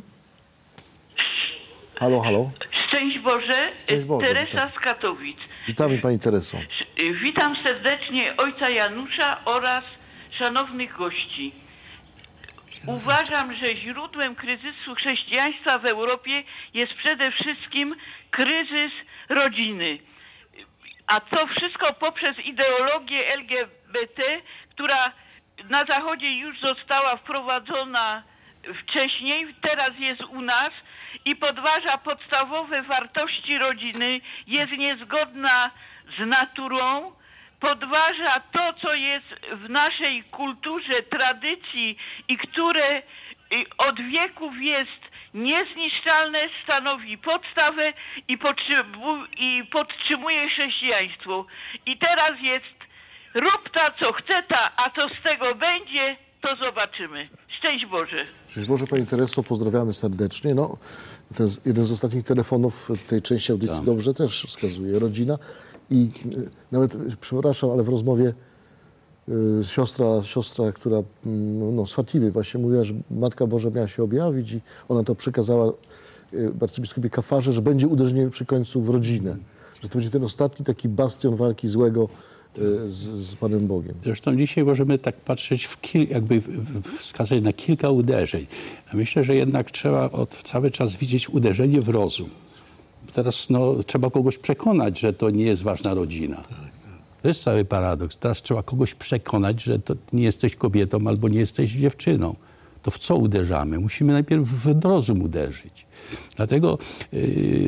Halo, halo. Szczęść Boże, Szczęść Boże, Teresa witam. z Katowic. Witamy Pani Tereso. Witam serdecznie ojca Janusza oraz szanownych gości. Uważam, że źródłem kryzysu chrześcijaństwa w Europie jest przede wszystkim kryzys rodziny. A to wszystko poprzez ideologię L G B T, która na Zachodzie już została wprowadzona wcześniej, teraz jest u nas i podważa podstawowe wartości rodziny, jest niezgodna z naturą, podważa to, co jest w naszej kulturze, tradycji i które od wieków jest niezniszczalne, stanowi podstawę i, potrzebu- i podtrzymuje chrześcijaństwo. I teraz jest rób ta, co chce ta, a co z tego będzie, to zobaczymy. Szczęść Boże. Szczęść Boże Pani Tereso, pozdrawiamy serdecznie. No, to jest jeden z ostatnich telefonów w tej części audycji tak. Dobrze też wskazuje rodzina. I nawet, przepraszam, ale w rozmowie y, siostra, siostra, która no, z Fatimy właśnie mówiła, że Matka Boża miała się objawić i ona to przekazała y, arcybiskupie Kafarze, że będzie uderzenie przy końcu w rodzinę. Że to będzie ten ostatni taki bastion walki złego y, z, z Panem Bogiem. Zresztą dzisiaj możemy tak patrzeć, w kil, jakby wskazać na kilka uderzeń. Myślę, że jednak trzeba od, cały czas widzieć uderzenie w rozum. Teraz no, trzeba kogoś przekonać, że to nie jest ważna rodzina. To jest cały paradoks. Teraz trzeba kogoś przekonać, że to nie jesteś kobietą albo nie jesteś dziewczyną. To w co uderzamy? Musimy najpierw w rozum uderzyć. Dlatego yy,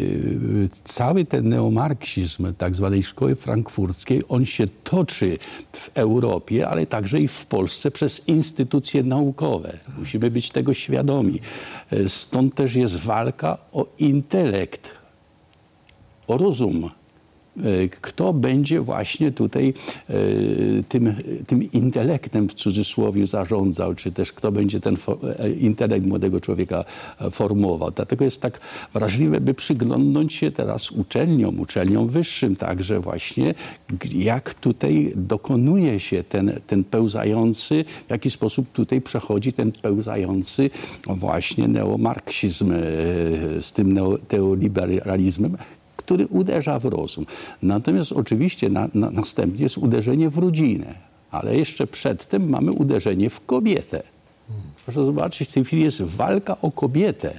cały ten neomarksizm tak zwanej szkoły frankfurckiej, on się toczy w Europie, ale także i w Polsce przez instytucje naukowe. Musimy być tego świadomi. Stąd też jest walka o intelekt, o rozum. Kto będzie właśnie tutaj tym, tym intelektem w cudzysłowie zarządzał, czy też kto będzie ten intelekt młodego człowieka formował. Dlatego jest tak wrażliwe, by przyglądnąć się teraz uczelniom, uczelniom wyższym także właśnie, jak tutaj dokonuje się ten, ten pełzający, w jaki sposób tutaj przechodzi ten pełzający właśnie neomarksizm z tym neoliberalizmem, który uderza w rozum. Natomiast oczywiście na, na, następnie jest uderzenie w rodzinę, ale jeszcze przedtem mamy uderzenie w kobietę. Proszę zobaczyć, w tej chwili jest walka o kobietę.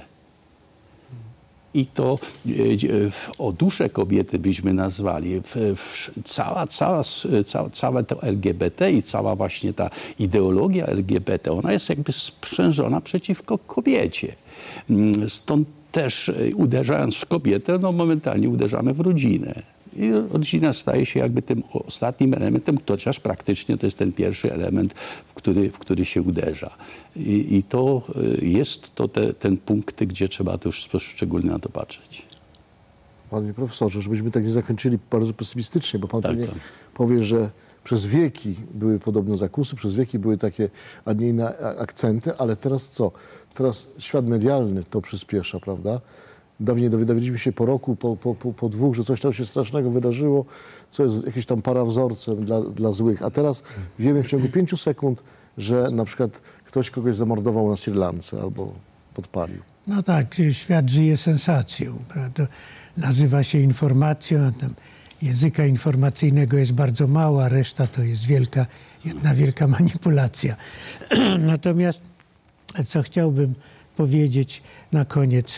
I to e, o duszę kobiety byśmy nazwali. W, w, cała, cała, cała, całe to L G B T i cała właśnie ta ideologia L G B T, ona jest jakby sprzężona przeciwko kobiecie. Stąd też uderzając w kobietę, no momentalnie uderzamy w rodzinę. I rodzina staje się jakby tym ostatnim elementem, chociaż praktycznie to jest ten pierwszy element, w który, w który się uderza. I, i to jest to te, ten punkt, gdzie trzeba to już szczególnie na to patrzeć. Panie profesorze, żebyśmy tak nie zakończyli bardzo pesymistycznie, bo pan tak, pewnie tak. powie, że przez wieki były podobne zakusy, przez wieki były takie, a nie inne akcenty, ale teraz co? Teraz świat medialny to przyspiesza, prawda? Dawniej dowiedzieliśmy się po roku, po, po, po, po dwóch, że coś tam się strasznego wydarzyło, co jest jakimś tam parawzorcem dla, dla złych. A teraz wiemy w ciągu pięciu sekund, że na przykład ktoś kogoś zamordował na Sri Lance albo podpalił. No tak, świat żyje sensacją, prawda? Nazywa się informacją, a tam języka informacyjnego jest bardzo mało, a reszta to jest wielka, jedna wielka manipulacja. Natomiast co chciałbym powiedzieć na koniec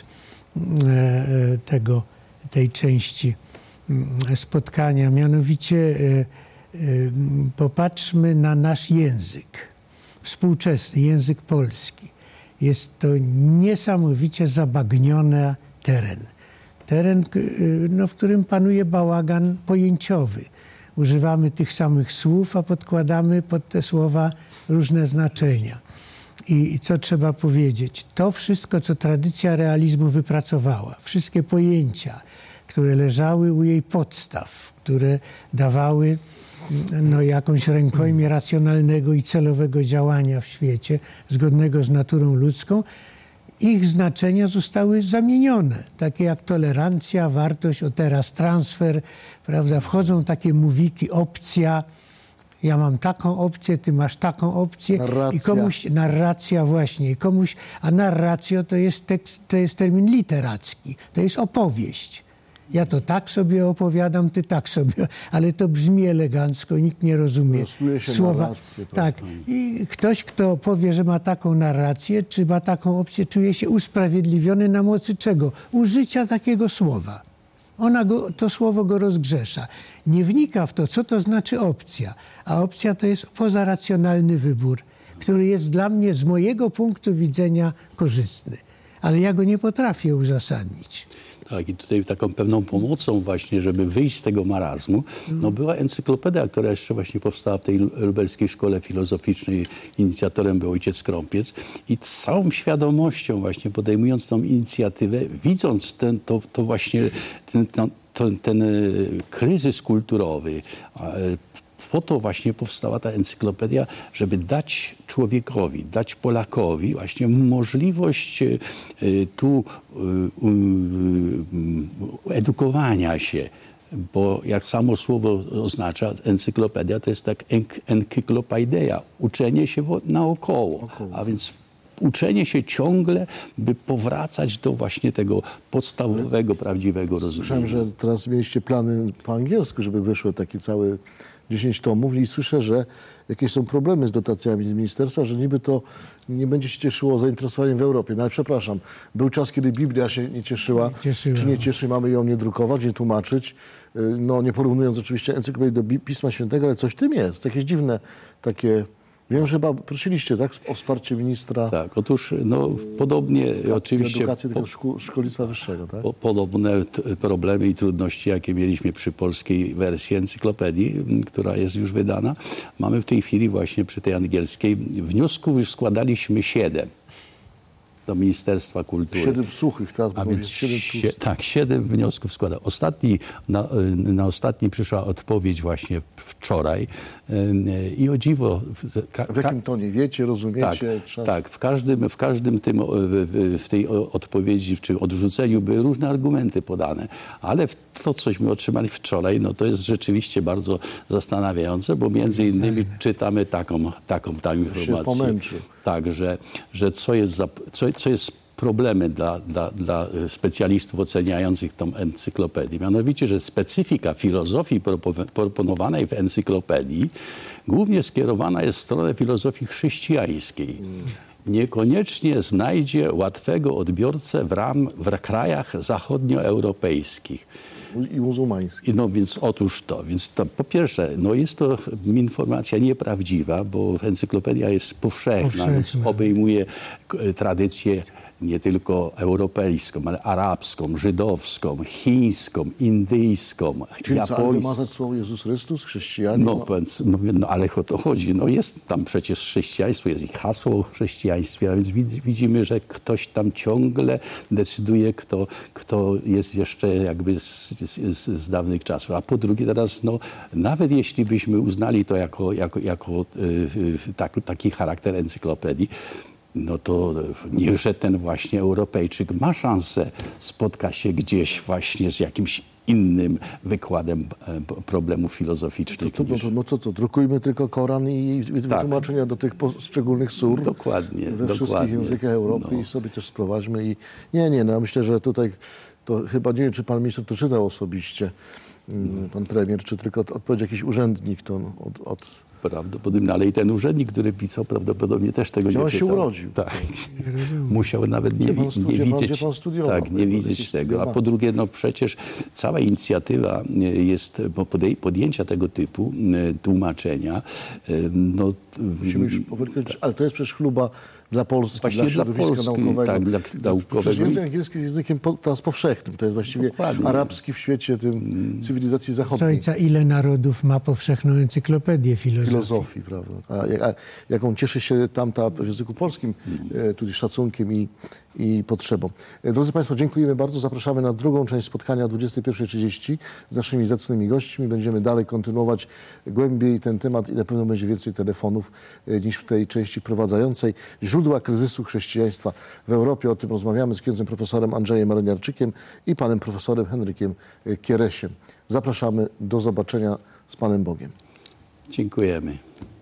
tego, tej części spotkania, mianowicie popatrzmy na nasz język, współczesny język polski. Jest to niesamowicie zabagniony teren. Teren, no, w którym panuje bałagan pojęciowy. Używamy tych samych słów, a podkładamy pod te słowa różne znaczenia. I, I co trzeba powiedzieć? To wszystko, co tradycja realizmu wypracowała, wszystkie pojęcia, które leżały u jej podstaw, które dawały no, jakąś rękojmię racjonalnego i celowego działania w świecie, zgodnego z naturą ludzką, ich znaczenia zostały zamienione. Takie jak tolerancja, wartość, o teraz transfer, prawda? Wchodzą takie mówiki, opcja, ja mam taką opcję, ty masz taką opcję. Narracja. I komuś, narracja właśnie, i komuś, a narratio to jest, tekst, to jest termin literacki, to jest opowieść. Ja to tak sobie opowiadam, ty tak sobie, ale to brzmi elegancko, nikt nie rozumie się słowa. Narrację, tak. I ktoś, kto powie, że ma taką narrację, czy ma taką opcję, czuje się usprawiedliwiony na mocy czego? Użycia takiego słowa. Ona go, to słowo go rozgrzesza. Nie wnika w to, co to znaczy opcja. A opcja to jest pozaracjonalny wybór, który jest dla mnie z mojego punktu widzenia korzystny. Ale ja go nie potrafię uzasadnić. Tak, i tutaj taką pewną pomocą właśnie, żeby wyjść z tego marazmu, no była encyklopedia, która jeszcze właśnie powstała w tej lubelskiej szkole filozoficznej. Inicjatorem był ojciec Krąpiec i z całą świadomością właśnie podejmując tą inicjatywę, widząc ten, to, to właśnie ten, ten, ten, ten kryzys kulturowy, po to właśnie powstała ta encyklopedia, żeby dać człowiekowi, dać Polakowi właśnie możliwość y, tu y, y, edukowania się. Bo jak samo słowo oznacza, encyklopedia to jest tak encyklopaideia, uczenie się naokoło, około. A więc uczenie się ciągle, by powracać do właśnie tego podstawowego, prawdziwego rozumienia. Słyszałem, że teraz mieliście plany po angielsku, żeby wyszło taki cały dziesięć tomów i słyszę, że jakieś są problemy z dotacjami z ministerstwa, że niby to nie będzie się cieszyło zainteresowaniem w Europie. No ale przepraszam, był czas, kiedy Biblia się nie cieszyła. Cieszyła. Czy nie cieszy, mamy ją nie drukować, nie tłumaczyć. No nie porównując oczywiście encyklopedii do Pisma Świętego, ale coś w tym jest. Jakieś dziwne takie... Wiem, że chyba prosiliście, tak, o wsparcie ministra. Tak, otóż no, podobnie oczywiście... Edukacji tego szkół, szkolnictwa wyższego, tak? Po, podobne t, problemy i trudności, jakie mieliśmy przy polskiej wersji encyklopedii, która jest już wydana, mamy w tej chwili właśnie przy tej angielskiej. Wniosków już składaliśmy siedem do Ministerstwa Kultury. Siedem suchych, tak? A więc siedem sie, tak, siedem wniosków składa. Ostatni, na, na ostatni przyszła odpowiedź właśnie wczoraj i o dziwo... Ka, w jakim tonie? Wiecie, rozumiecie? Tak, czas... tak w, każdym, w każdym tym, w, w tej odpowiedzi czy odrzuceniu były różne argumenty podane, ale to, cośmy otrzymali wczoraj, no to jest rzeczywiście bardzo zastanawiające, bo między innymi czytamy taką, taką tam informację. Się pomęczy. Tak, że, że co jest za, co, co jest problemem dla, dla, dla specjalistów oceniających tą encyklopedię. Mianowicie, że specyfika filozofii proponowanej w encyklopedii głównie skierowana jest w stronę filozofii chrześcijańskiej. Niekoniecznie znajdzie łatwego odbiorcę w, ram, w krajach zachodnioeuropejskich. I muzułmańskich. No więc otóż to. Więc to po pierwsze, no jest to informacja nieprawdziwa, bo encyklopedia jest powszechna, Powszechna. Więc obejmuje tradycję nie tylko europejską, ale arabską, żydowską, chińską, indyjską, Czyli japońską. co, wymazać słowo Jezus Chrystus, chrześcijanie? No, no. Więc, no, no ale o to chodzi. No jest tam przecież chrześcijaństwo, jest i hasło o chrześcijaństwie, a więc widzimy, że ktoś tam ciągle decyduje, kto, kto jest jeszcze jakby z, z, z dawnych czasów. A po drugie teraz, no, nawet jeśli byśmy uznali to jako, jako, jako yy, tak, taki charakter encyklopedii, no to niechże ten właśnie Europejczyk ma szansę spotkać się gdzieś właśnie z jakimś innym wykładem problemów filozoficznych. To, to, niż... no, no co to, drukujmy tylko Koran i wytłumaczenia tak. do tych poszczególnych sur dokładnie, we wszystkich dokładnie. językach Europy no. i sobie też sprowadźmy. I nie, nie, no ja myślę, że tutaj to chyba nie wiem, czy pan minister to czytał osobiście, pan premier, czy tylko odpowiedź jakiś urzędnik to od, od... Prawdopodobnie, ale i ten urzędnik, który pisał, prawdopodobnie też tego Gdzie nie on czytał. się urodził. Tak. Musiał nawet nie, Gdzie pan nie stu- gdzie pan- widzieć, gdzie pan studiował? tak, nie widzieć tego. A po drugie, no przecież cała inicjatywa jest podej- podjęcia tego typu tłumaczenia. No, Musimy już powoli kończyć, ale to jest przecież chluba dla Polski, Właśnie dla dla środowiska Polski, naukowego. tak, dla naukowego. Przecież język angielski jest językiem po, teraz powszechnym. To jest właściwie Dokładnie. arabski w świecie tym cywilizacji zachodniej. Ojca, ile narodów ma powszechną encyklopedię filozofii? Filozofii, prawda. A, jak- a jaką cieszy się tamta w języku polskim e, tutaj szacunkiem i, i potrzebą. E, Drodzy Państwo, dziękujemy bardzo. Zapraszamy na drugą część spotkania o dwudziestej pierwszej trzydzieści z naszymi zacnymi gośćmi. Będziemy dalej kontynuować głębiej ten temat i na pewno będzie więcej telefonów e, niż w tej części wprowadzającej. Źródła kryzysu chrześcijaństwa w Europie. O tym rozmawiamy z księdzem profesorem Andrzejem Maroniarczykiem i panem profesorem Henrykiem e, Kieresiem. Zapraszamy. Do zobaczenia z Panem Bogiem. Dziękujemy.